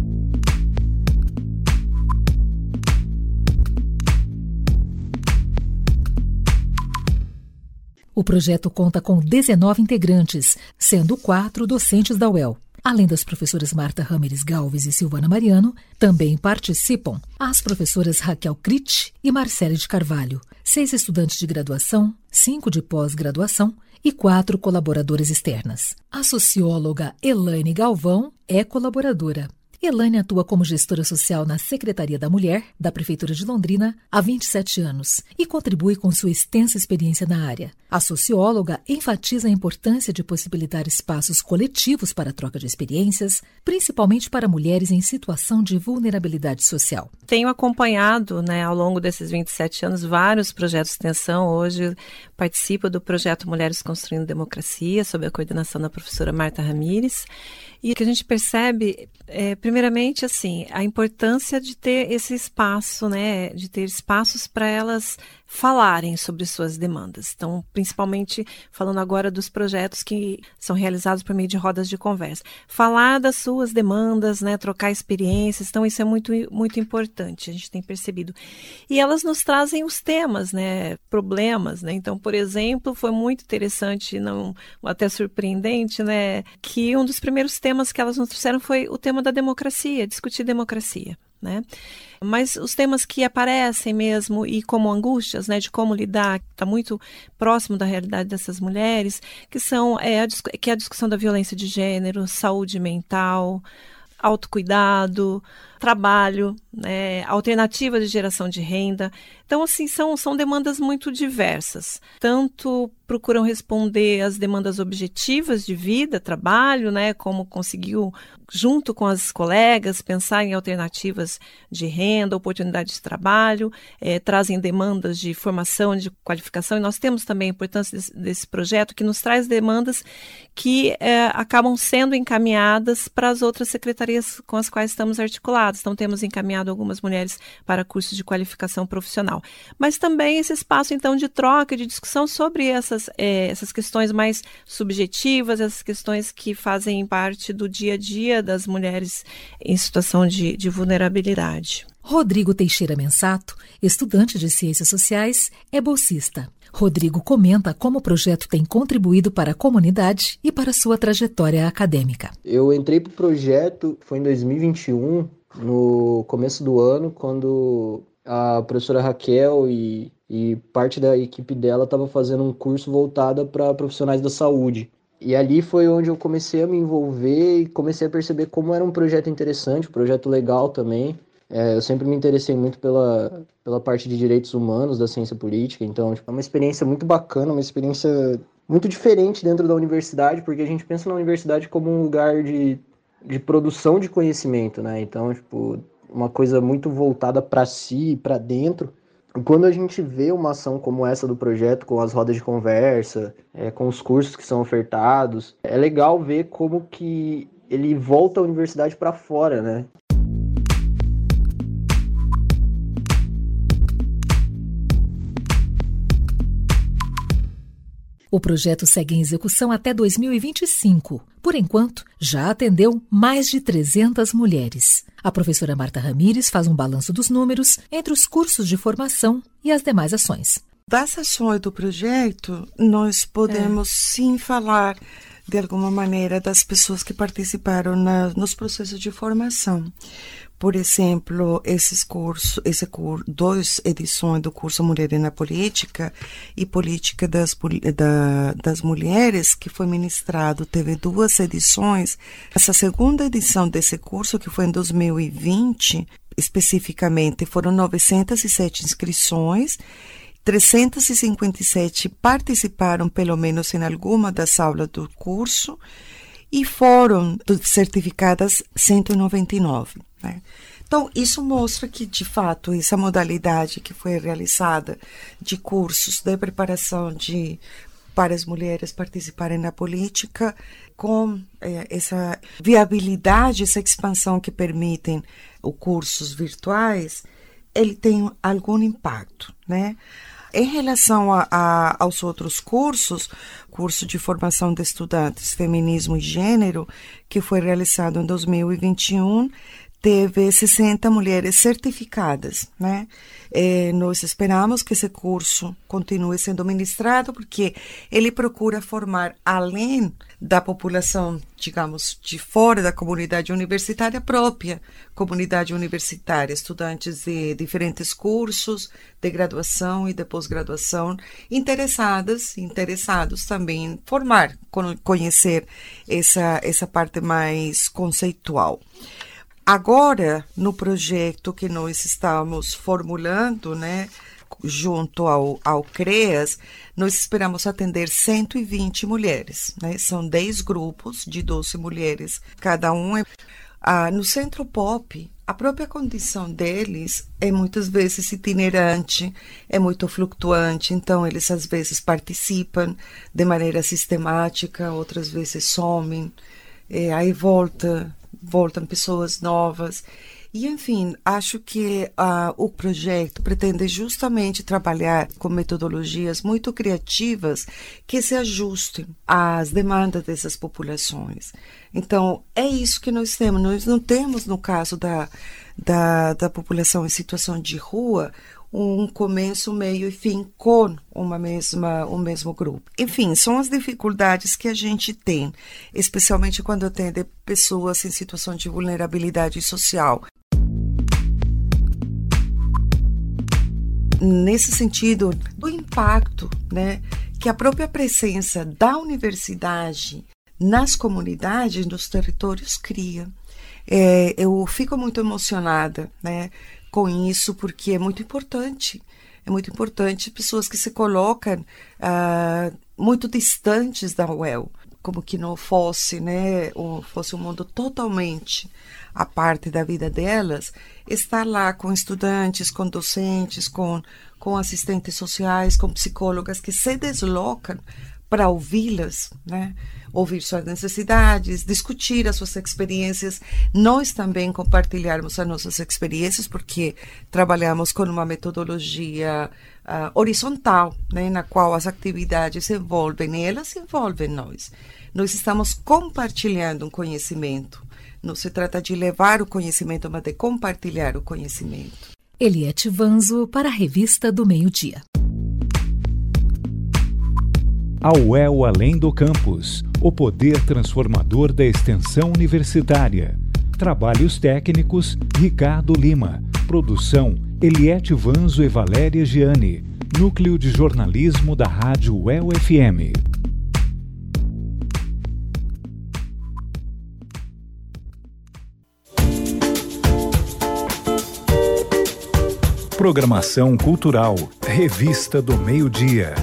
O projeto conta com dezenove integrantes, sendo quatro docentes da U E L. Além das professoras Marta Rameres Galves e Silvana Mariano, também participam as professoras Raquel Crit e Marcele de Carvalho, seis estudantes de graduação, cinco de pós-graduação e quatro colaboradoras externas. A socióloga Elaine Galvão é colaboradora. Elaine atua como gestora social na Secretaria da Mulher, da Prefeitura de Londrina, há vinte e sete anos e contribui com sua extensa experiência na área. A socióloga enfatiza a importância de possibilitar espaços coletivos para a troca de experiências, principalmente para mulheres em situação de vulnerabilidade social. Tenho acompanhado, né, ao longo desses vinte e sete anos, vários projetos de extensão. Hoje participo do projeto Mulheres Construindo Democracia, sob a coordenação da professora Marta Rameres. E o que a gente percebe, é, primeiramente, assim, a importância de ter esse espaço, né, de ter espaços para elas falarem sobre suas demandas. Então, principalmente falando agora dos projetos que são realizados por meio de rodas de conversa. Falar das suas demandas, né, trocar experiências, então isso é muito, muito importante, a gente tem percebido. E elas nos trazem os temas, né, problemas, né, então, por exemplo, foi muito interessante, não, até surpreendente, né, que um dos primeiros temas que elas nos trouxeram foi o tema da democracia, discutir democracia, né? Mas os temas que aparecem mesmo e como angústias, né, de como lidar, está muito próximo da realidade dessas mulheres, que são é, a, que é a discussão da violência de gênero, saúde mental, autocuidado, trabalho, né, alternativa de geração de renda. Então, assim, são, são demandas muito diversas. Tanto procuram responder às demandas objetivas de vida, trabalho, né, como conseguiu, junto com as colegas, pensar em alternativas de renda, oportunidade de trabalho, eh, trazem demandas de formação, de qualificação, e nós temos também a importância desse, desse projeto, que nos traz demandas que eh, acabam sendo encaminhadas para as outras secretarias com as quais estamos articulados. Então, temos encaminhado algumas mulheres para cursos de qualificação profissional. Mas também esse espaço, então, de troca, de discussão sobre essas, eh, essas questões mais subjetivas, essas questões que fazem parte do dia a dia das mulheres em situação de, de vulnerabilidade. Rodrigo Teixeira Mensato, estudante de Ciências Sociais, é bolsista. Rodrigo comenta como o projeto tem contribuído para a comunidade e para sua trajetória acadêmica. Eu entrei para o projeto, foi em dois mil e vinte e um, no começo do ano, quando a professora Raquel e, e parte da equipe dela estava fazendo um curso voltado para profissionais da saúde. E ali foi onde eu comecei a me envolver e comecei a perceber como era um projeto interessante, um projeto legal também. É, eu sempre me interessei muito pela, pela parte de direitos humanos, da ciência política, então tipo, é uma experiência muito bacana, uma experiência muito diferente dentro da universidade, porque a gente pensa na universidade como um lugar de, de produção de conhecimento, né? Então, tipo, uma coisa muito voltada para si, para dentro. E quando a gente vê uma ação como essa do projeto, com as rodas de conversa, é, com os cursos que são ofertados, é legal ver como que ele volta a universidade para fora, né? O projeto segue em execução até dois mil e vinte e cinco. Por enquanto, já atendeu mais de trezentas mulheres. A professora Marta Rameres faz um balanço dos números entre os cursos de formação e as demais ações. Das ações do projeto, nós podemos é. sim falar, de alguma maneira, das pessoas que participaram na, nos processos de formação. Por exemplo, esses cursos, esse curso, duas edições do curso Mulher na Política e Política das, da, das Mulheres, que foi ministrado, teve duas edições. Essa segunda edição desse curso, que foi em dois mil e vinte, especificamente, foram novecentas e sete inscrições, trezentas e cinquenta e sete participaram, pelo menos em alguma das aulas do curso, e foram certificadas cento e noventa e nove. Né? Então, isso mostra que, de fato, essa modalidade que foi realizada de cursos de preparação de para as mulheres participarem na política, com é, essa viabilidade, essa expansão que permitem os cursos virtuais, ele tem algum impacto, né? Em relação a, a, aos outros cursos, curso de formação de estudantes, feminismo e gênero, que foi realizado em dois mil e vinte e um, teve sessenta mulheres certificadas, né? É, nós esperamos que esse curso continue sendo ministrado, porque ele procura formar, além da população, digamos, de fora da comunidade universitária, própria comunidade universitária, estudantes de diferentes cursos de graduação e de pós-graduação, interessadas, interessados também em formar, conhecer essa, essa parte mais conceitual. Agora, no projeto que nós estamos formulando, né, junto ao, ao CREAS, nós esperamos atender cento e vinte mulheres, né? São dez grupos de doze mulheres, cada um. É, ah, no Centro Pop, a própria condição deles é muitas vezes itinerante, é muito flutuante, então eles às vezes participam de maneira sistemática, outras vezes somem, é, aí volta... voltam pessoas novas. E, enfim, acho que uh, o projeto pretende justamente trabalhar com metodologias muito criativas que se ajustem às demandas dessas populações. Então, é isso que nós temos. Nós não temos, no caso da, da, da população em situação de rua, um começo, meio e fim com uma mesma, um mesmo grupo. Enfim, são as dificuldades que a gente tem, especialmente quando atende pessoas em situação de vulnerabilidade social. Nesse sentido, do impacto, né, que a própria presença da universidade nas comunidades, nos territórios, cria. É, eu fico muito emocionada, né, com isso, porque é muito importante, é muito importante pessoas que se colocam uh, muito distantes da U E L, como que não fosse, né, ou fosse um mundo totalmente a parte da vida delas, estar lá com estudantes, com docentes, com, com assistentes sociais, com psicólogas que se deslocam para ouvi-las, né? Ouvir suas necessidades, discutir as suas experiências, nós também compartilharmos as nossas experiências, porque trabalhamos com uma metodologia uh, horizontal, né? Na qual as atividades se envolvem e elas envolvem nós. Nós estamos compartilhando um conhecimento. Não se trata de levar o conhecimento, mas de compartilhar o conhecimento. Eliette Vanzo para a Revista do Meio-Dia. A U E L Além do Campus, o poder transformador da extensão universitária. Trabalhos técnicos, Ricardo Lima. Produção, Eliette Vanzo e Valéria Gianni. Núcleo de Jornalismo da Rádio U E L F M. Programação cultural, Revista do Meio-Dia.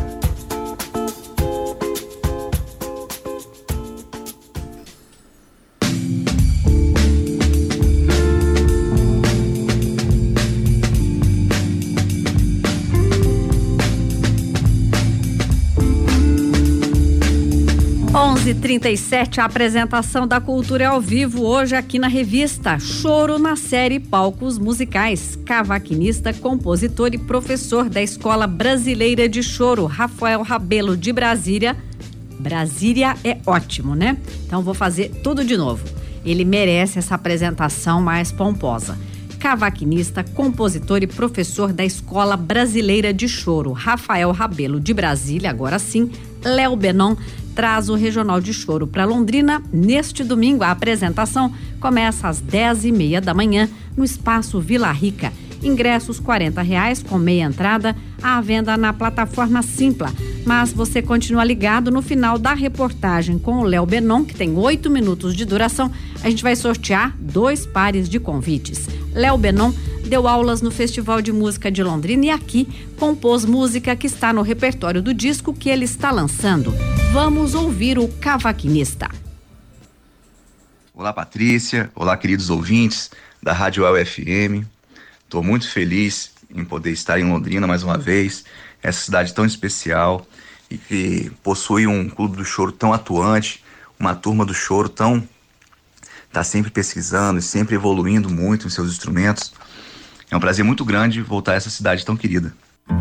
onze e trinta e sete, a apresentação da cultura é ao vivo hoje aqui na revista. Choro na série Palcos Musicais. Cavaquinista, compositor e professor da Escola Brasileira de Choro, Rafael Rabelo, de Brasília. Brasília é ótimo, né? Então vou fazer tudo de novo. Ele merece essa apresentação mais pomposa. Cavaquinista, compositor e professor da Escola Brasileira de Choro, Rafael Rabelo, de Brasília. Agora sim, Léo Benon traz o Regional de Choro para Londrina. Neste domingo, a apresentação começa às dez e meia da manhã no Espaço Vila Rica. Ingressos quarenta reais com meia entrada, à venda na plataforma Simpla. Mas você continua ligado. No final da reportagem com o Léo Benon, que tem oito minutos de duração, a gente vai sortear dois pares de convites. Léo Benon deu aulas no Festival de Música de Londrina e aqui compôs música que está no repertório do disco que ele está lançando. Vamos ouvir o Cavaquinista. Olá, Patrícia. Olá, queridos ouvintes da Rádio U E L F M. Estou muito feliz em poder estar em Londrina mais uma vez, essa cidade tão especial. e que possui um clube do choro tão atuante, uma turma do choro tão... está sempre pesquisando e sempre evoluindo muito em seus instrumentos. É um prazer muito grande voltar a essa cidade tão querida.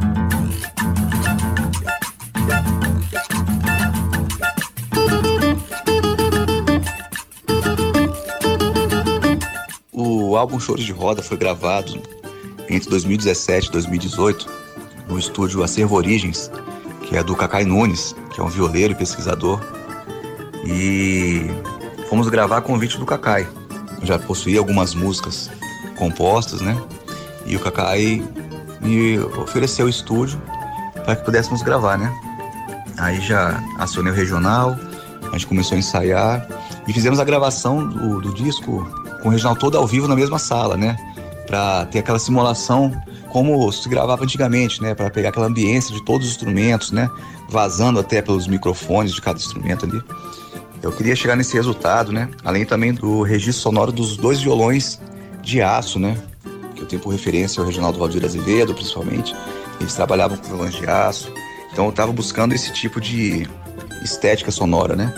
O álbum Choros de Roda foi gravado entre dois mil e dezessete e dois mil e dezoito no estúdio Acervo Origens, que é do Cacai Nunes, que é um violeiro e pesquisador. E fomos gravar a convite do Cacai. Eu já possuía algumas músicas compostas, né? E o Cacai me ofereceu o estúdio para que pudéssemos gravar, né? Aí já acionei o regional, a gente começou a ensaiar e fizemos a gravação do, do disco com o regional todo ao vivo na mesma sala, né? Para ter aquela simulação como se gravava antigamente, né? Para pegar aquela ambiência de todos os instrumentos, né? Vazando até pelos microfones de cada instrumento ali. Eu queria chegar nesse resultado, né? Além também do registro sonoro dos dois violões de aço, né? Que eu tenho por referência o Reginaldo Valdir Azevedo, principalmente. Eles trabalhavam com violões de aço. Então eu estava buscando esse tipo de estética sonora, né?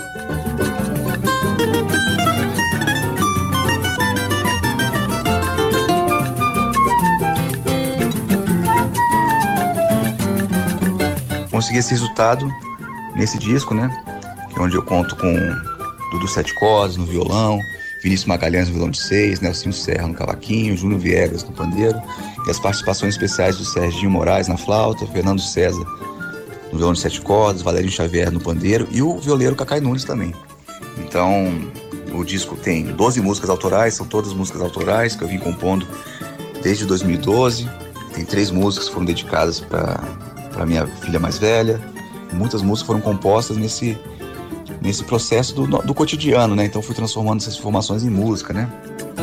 Consegui esse resultado nesse disco, né? Que é onde eu conto com Dudu Sete Cordas no violão, Vinícius Magalhães no violão de seis, Nelsinho Serra no cavaquinho, Júnior Viegas no pandeiro, e as participações especiais do Serginho Moraes na flauta, Fernando César no violão de sete cordas, Valerinho Xavier no pandeiro e o violeiro Cacai Nunes também. Então, o disco tem doze músicas autorais, são todas músicas autorais que eu vim compondo desde dois mil e doze. Tem três músicas que foram dedicadas para para minha filha mais velha. Muitas músicas foram compostas nesse, nesse processo do, do cotidiano, né? Então fui transformando essas informações em música, né?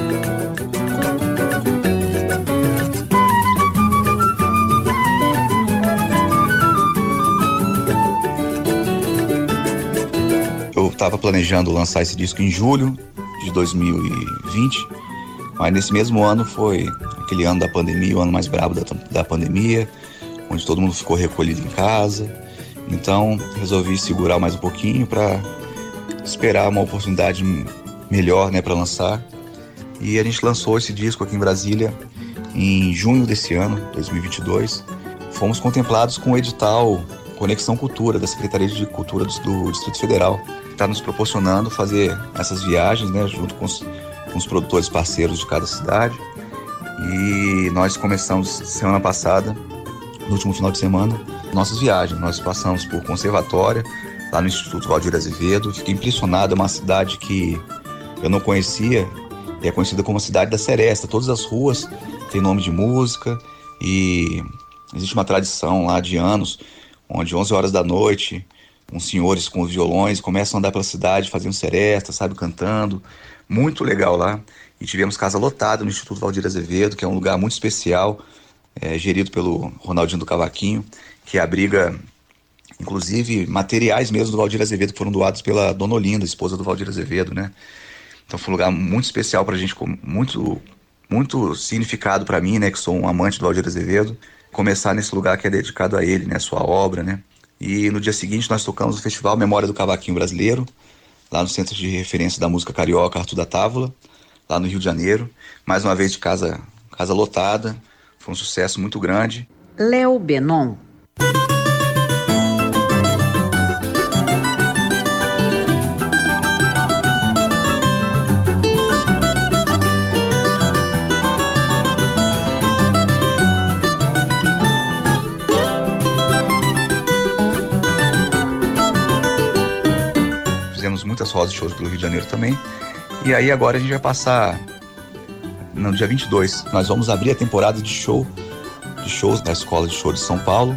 Eu estava planejando lançar esse disco em julho de dois mil e vinte, mas nesse mesmo ano foi aquele ano da pandemia, o ano mais brabo da, da pandemia, onde todo mundo ficou recolhido em casa. Então resolvi segurar mais um pouquinho para esperar uma oportunidade melhor, né, para lançar. E a gente lançou esse disco aqui em Brasília em junho desse ano, dois mil e vinte e dois. Fomos contemplados com o edital Conexão Cultura, da Secretaria de Cultura do, do Distrito Federal. Está nos proporcionando fazer essas viagens, né, junto com os, com os produtores parceiros de cada cidade. E nós começamos semana passada, no último final de semana, nossas viagens. Nós passamos por Conservatória, lá no Instituto Valdir Azevedo. Fiquei impressionado, é uma cidade que eu não conhecia, é conhecida como a cidade da Seresta. Todas as ruas têm nome de música e existe uma tradição lá de anos, onde onze horas da noite, uns senhores com os violões começam a andar pela cidade fazendo seresta, sabe, cantando. Muito legal lá. E tivemos casa lotada no Instituto Valdir Azevedo, que é um lugar muito especial, É, gerido pelo Ronaldinho do Cavaquinho, que abriga, inclusive, materiais mesmo do Valdir Azevedo, que foram doados pela Dona Olinda, esposa do Valdir Azevedo, né? Então foi um lugar muito especial pra gente, muito, muito significado pra mim, né, que sou um amante do Valdir Azevedo, começar nesse lugar que é dedicado a ele, né, sua obra, né? E no dia seguinte nós tocamos no Festival Memória do Cavaquinho Brasileiro, lá no Centro de Referência da Música Carioca, Arthur da Távola, lá no Rio de Janeiro, mais uma vez de casa, casa lotada. Foi um sucesso muito grande. Léo Benon. Fizemos muitas rodas de shows pelo Rio de Janeiro também. E aí agora a gente vai passar... No dia vinte e dois, nós vamos abrir a temporada de show, de shows da Escola de Show de São Paulo.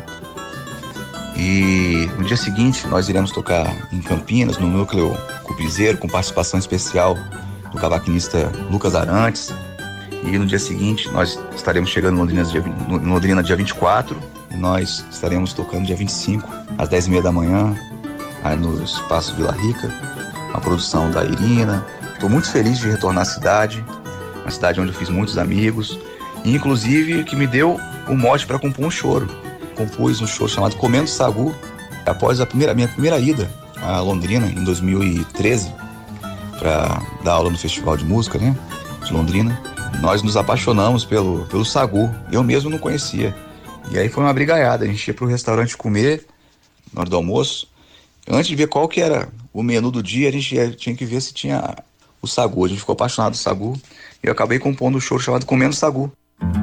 E no dia seguinte, nós iremos tocar em Campinas, no Núcleo Cupizeiro, com participação especial do cavaquinista Lucas Arantes. E no dia seguinte, nós estaremos chegando em Londrina dia, em Londrina dia vinte e quatro. E nós estaremos tocando dia vinte e cinco, às dez e meia da manhã, aí no Espaço Vila Rica, uma produção da Irina. Estou muito feliz de retornar à cidade. Uma cidade onde eu fiz muitos amigos, e inclusive que me deu o mote para compor um choro. Compus um choro chamado Comendo Sagu, Após a primeira, minha primeira ida a Londrina, em dois mil e treze, para dar aula no Festival de Música, né, de Londrina, nós nos apaixonamos pelo, pelo sagu. Eu mesmo não conhecia. E aí foi uma brigaiada. A gente ia para o restaurante comer, na hora do almoço. Antes de ver qual que era o menu do dia, a gente ia, tinha que ver se tinha o sagu. A gente ficou apaixonado do sagu. E eu acabei compondo um show chamado Comendo Sagu.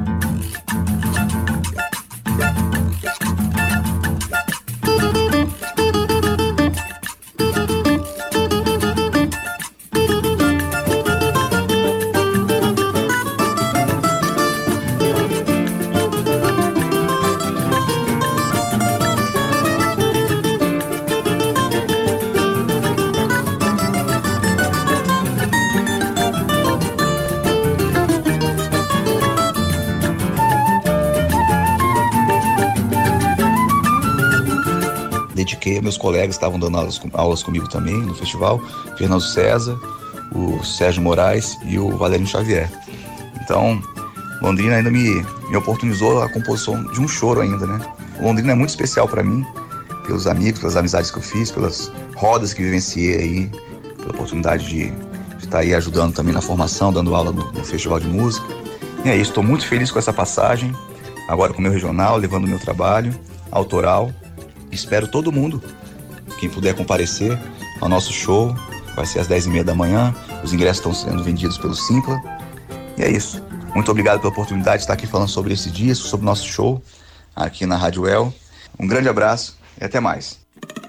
Dediquei a meus colegas que estavam dando aulas, aulas comigo também no festival, Fernando César, o Sérgio Moraes e o Valerinho Xavier. Então, Londrina ainda me, me oportunizou a composição de um choro ainda, né? Londrina é muito especial para mim, pelos amigos, pelas amizades que eu fiz, pelas rodas que vivenciei aí, pela oportunidade de, de estar aí ajudando também na formação, dando aula no, no Festival de Música. E é isso, estou muito feliz com essa passagem, agora com o meu regional, levando o meu trabalho autoral. Espero todo mundo, quem puder comparecer ao nosso show, vai ser às dez e meia da manhã, os ingressos estão sendo vendidos pelo Simpla. E é isso. Muito obrigado pela oportunidade de estar aqui falando sobre esse disco, sobre o nosso show, aqui na Rádio El. Um grande abraço e até mais.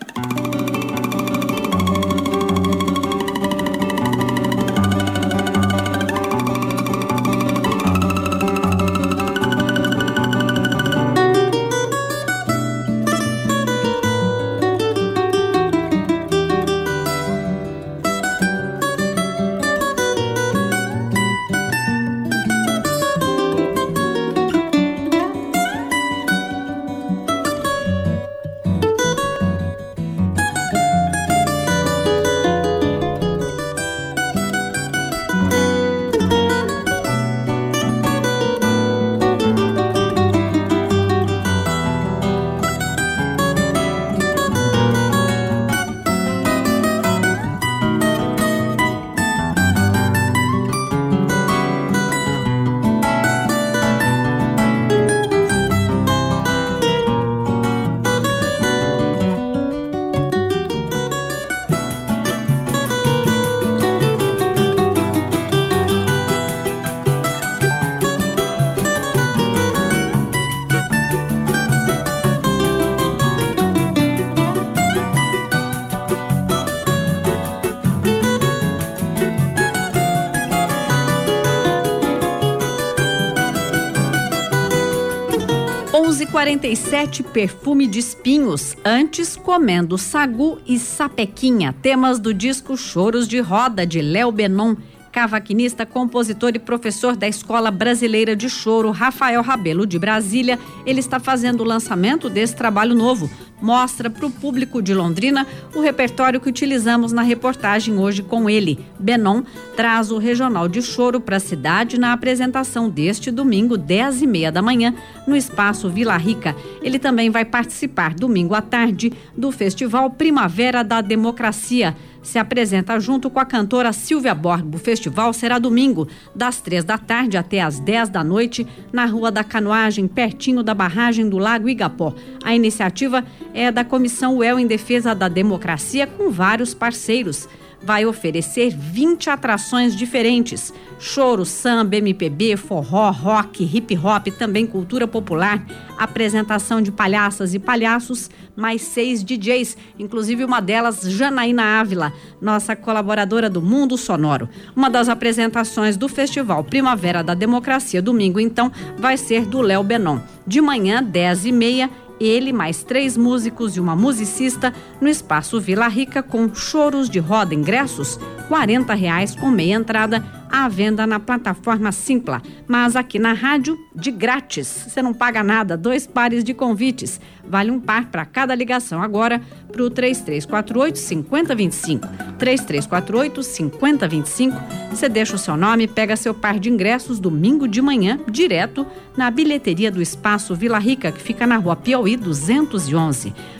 onze e quarenta e sete, Perfume de Espinhos, antes Comendo Sagu e Sapequinha, temas do disco Choros de Roda, de Léo Benon, cavaquinista, compositor e professor da Escola Brasileira de Choro, Rafael Rabelo, de Brasília. Ele está fazendo o lançamento desse trabalho novo. Mostra para o público de Londrina o repertório que utilizamos na reportagem hoje com ele. Benon traz o Regional de Choro para a cidade na apresentação deste domingo, dez e meia da manhã, no Espaço Vila Rica. Ele também vai participar domingo à tarde do Festival Primavera da Democracia. Se apresenta junto com a cantora Silvia Borbo. O festival será domingo, das três da tarde até às dez da noite, na Rua da Canoagem, pertinho da barragem do Lago Igapó. A iniciativa é da Comissão U E L em Defesa da Democracia, com vários parceiros. Vai oferecer vinte atrações diferentes: choro, samba, M P B, forró, rock, hip hop, também cultura popular, apresentação de palhaças e palhaços, mais seis D Js, inclusive uma delas, Janaína Ávila, nossa colaboradora do Mundo Sonoro. Uma das apresentações do Festival Primavera da Democracia, domingo então, vai ser do Léo Benon. De manhã, dez e meia, ele, mais três músicos e uma musicista no Espaço Vila Rica com Choros de Roda. Ingressos quarenta reais com meia entrada, à venda na plataforma Simpla. Mas aqui na rádio, de grátis. Você não paga nada, dois pares de convites. Vale um par para cada ligação agora para o três três quatro oito, cinco zero dois cinco. três três quatro oito, cinco zero dois cinco. Você deixa o seu nome e pega seu par de ingressos domingo de manhã, direto na bilheteria do Espaço Vila Rica, que fica na Rua Piauí duzentos e onze.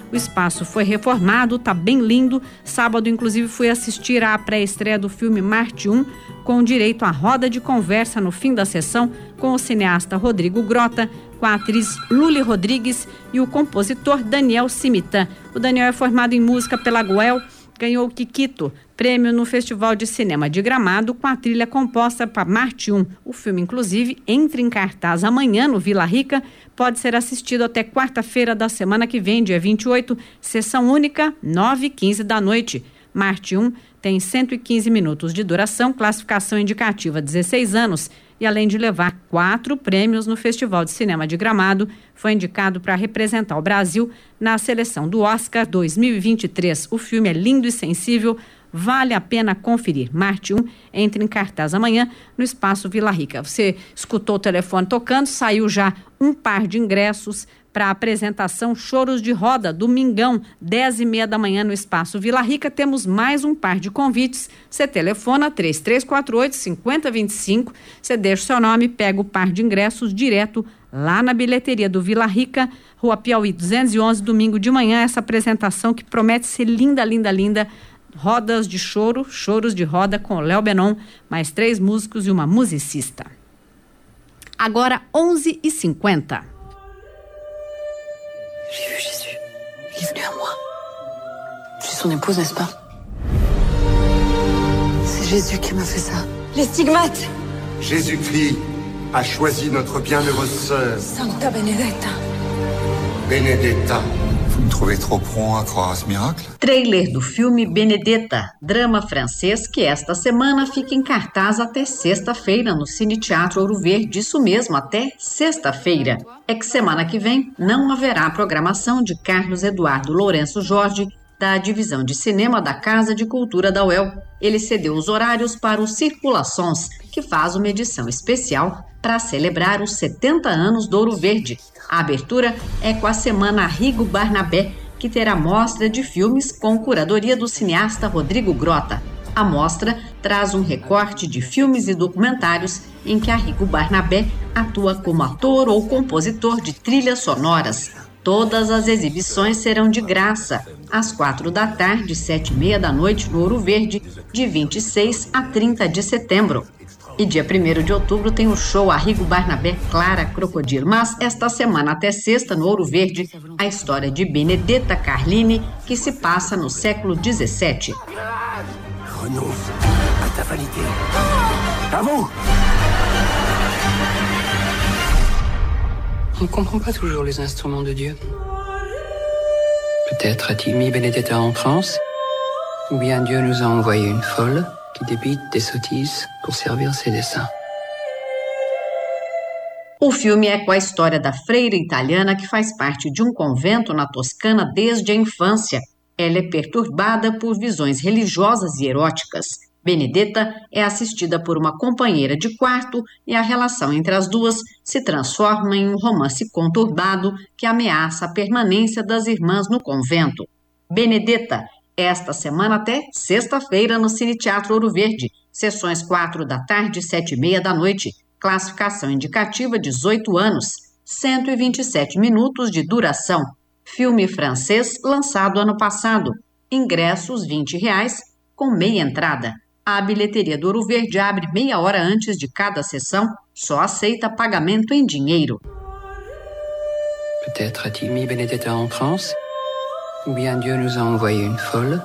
O espaço foi reformado, tá bem lindo. Sábado, inclusive, fui assistir à pré-estreia do filme Marte um, com direito à roda de conversa no fim da sessão com o cineasta Rodrigo Grota, com a atriz Luli Rodrigues e o compositor Daniel Cimitan. O Daniel é formado em música pela Guel, ganhou o Kikito, prêmio no Festival de Cinema de Gramado, com a trilha composta para Marte um. O filme, inclusive, entra em cartaz amanhã no Vila Rica, pode ser assistido até quarta-feira da semana que vem, dia vinte e oito, sessão única, nove e quinze da noite. Marte um tem cento e quinze minutos de duração, classificação indicativa dezesseis anos, e além de levar quatro prêmios no Festival de Cinema de Gramado, foi indicado para representar o Brasil na seleção do Oscar dois mil e vinte e três. O filme é lindo e sensível, vale a pena conferir. Marte um entra em cartaz amanhã no Espaço Vila Rica. Você escutou o telefone tocando, saiu já um par de ingressos para a apresentação Choros de Roda, domingão, dez e meia da manhã no Espaço Vila Rica. Temos mais um par de convites. Você telefona três três quatro oito, cinco zero dois cinco, você deixa o seu nome, pega o par de ingressos direto lá na bilheteria do Vila Rica, Rua Piauí duzentos e onze, domingo de manhã, essa apresentação que promete ser linda, linda, linda. Rodas de choro, choros de roda com Léo Benon, mais três músicos e uma musicista. Agora onze e cinquenta. J'ai vu Jésus. Il est venu à moi. Je suis son épouse, n'est-ce pas? C'est Jésus qui m'a fait ça. Les stigmates. Jésus-Christ a choisi notre bienheureuse sœur. Santa Benedetta. Benedetta. Vous me trouvez trop prompt à croire à ce miracle? Trailer do filme Benedetta, drama francês que esta semana fica em cartaz até sexta-feira no Cine Teatro Ouro Verde. Isso mesmo, até sexta-feira. É que semana que vem não haverá programação de Carlos Eduardo Lourenço Jorge, da Divisão de Cinema da Casa de Cultura da U E L. Ele cedeu os horários para o Circulações, que faz uma edição especial para celebrar os setenta anos do Ouro Verde. A abertura é com a Semana Arrigo Barnabé, que terá mostra de filmes com curadoria do cineasta Rodrigo Grota. A mostra traz um recorte de filmes e documentários em que Arrigo Barnabé atua como ator ou compositor de trilhas sonoras. Todas as exibições serão de graça, às quatro da tarde, sete e meia da noite, no Ouro Verde, de vinte e seis a trinta de setembro. E dia primeiro de outubro tem o show Arrigo Barnabé Clara Crocodilo. Mas esta semana até sexta, no Ouro Verde, a história de Benedetta Carlini, que se passa no século dezessete. Renonce à ta vanité. À vous! On ne comprend pas toujours les instruments de Dieu. Peut-être a-t-il mis Benedetta en transe, ou bien Dieu nous a envoyé une folle qui débite des sottises pour servir ses desseins. O filme é com a história da freira italiana que faz parte de um convento na Toscana desde a infância. Ela é perturbada por visões religiosas e eróticas. Benedetta é assistida por uma companheira de quarto e a relação entre as duas se transforma em um romance conturbado que ameaça a permanência das irmãs no convento. Benedetta, esta semana até sexta-feira no Cine Teatro Ouro Verde, sessões quatro da tarde e sete e meia da noite, classificação indicativa dezoito anos, cento e vinte e sete minutos de duração. Filme francês lançado ano passado, ingressos vinte reais com meia entrada. A bilheteria do Ouro Verde abre meia hora antes de cada sessão, só aceita pagamento em dinheiro. Peut-être a-t-il mis Benedetta en transe, ou bien Dieu nous a envoyé une folle.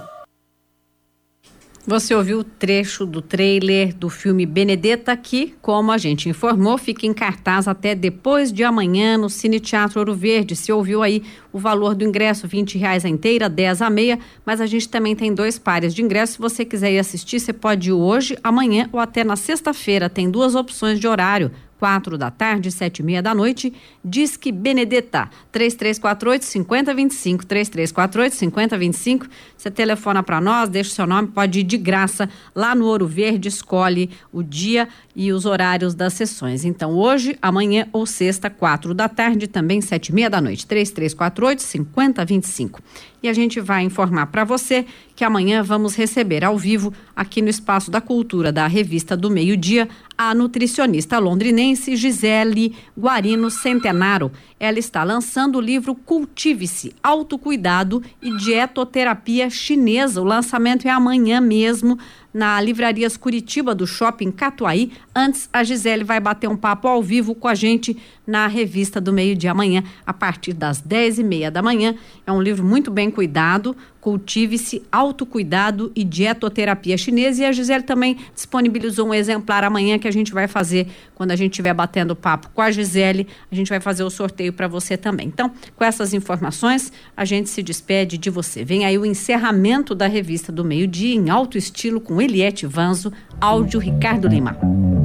Você ouviu o trecho do trailer do filme Benedetta, que, como a gente informou, fica em cartaz até depois de amanhã no Cine Teatro Ouro Verde. Se ouviu aí o valor do ingresso, vinte reais a inteira, dez a meia, mas a gente também tem dois pares de ingressos. Se você quiser ir assistir, você pode ir hoje, amanhã ou até na sexta-feira. Tem duas opções de horário. Quatro da tarde, sete e meia da noite, Disque Benedetta, três três quatro oito, cinco zero dois cinco, três três quatro oito, cinco zero dois cinco. Você telefona para nós, deixa o seu nome, pode ir de graça lá no Ouro Verde, escolhe o dia e os horários das sessões. Então, hoje, amanhã ou sexta, quatro da tarde, também sete e meia da noite, três três quatro oito, cinco zero dois cinco. E a gente vai informar para você que amanhã vamos receber ao vivo, aqui no Espaço da Cultura da Revista do Meio-Dia, a nutricionista londrinense Gisele Guarino Centenaro. Ela está lançando o livro Cultive-se, Autocuidado e Dietoterapia Chinesa. O lançamento é amanhã mesmo, na Livrarias Curitiba do Shopping Catuaí. Antes, a Gisele vai bater um papo ao vivo com a gente na Revista do Meio-Dia amanhã, a partir das dez e meia da manhã. É um livro muito bem cuidado, Cultive-se, Autocuidado e Dietoterapia Chinesa. E a Gisele também disponibilizou um exemplar amanhã que a gente vai fazer, quando a gente estiver batendo papo com a Gisele, a gente vai fazer o sorteio para você também. Então, com essas informações, a gente se despede de você. Vem aí o encerramento da Revista do Meio-Dia em alto estilo com Eliette Vanzo, áudio Ricardo Lima.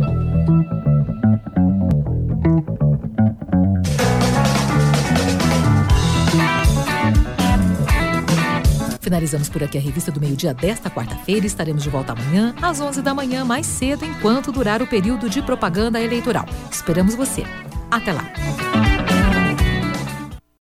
Finalizamos por aqui a Revista do Meio-Dia desta quarta-feira. Estaremos de volta amanhã, às onze da manhã, mais cedo, enquanto durar o período de propaganda eleitoral. Esperamos você. Até lá.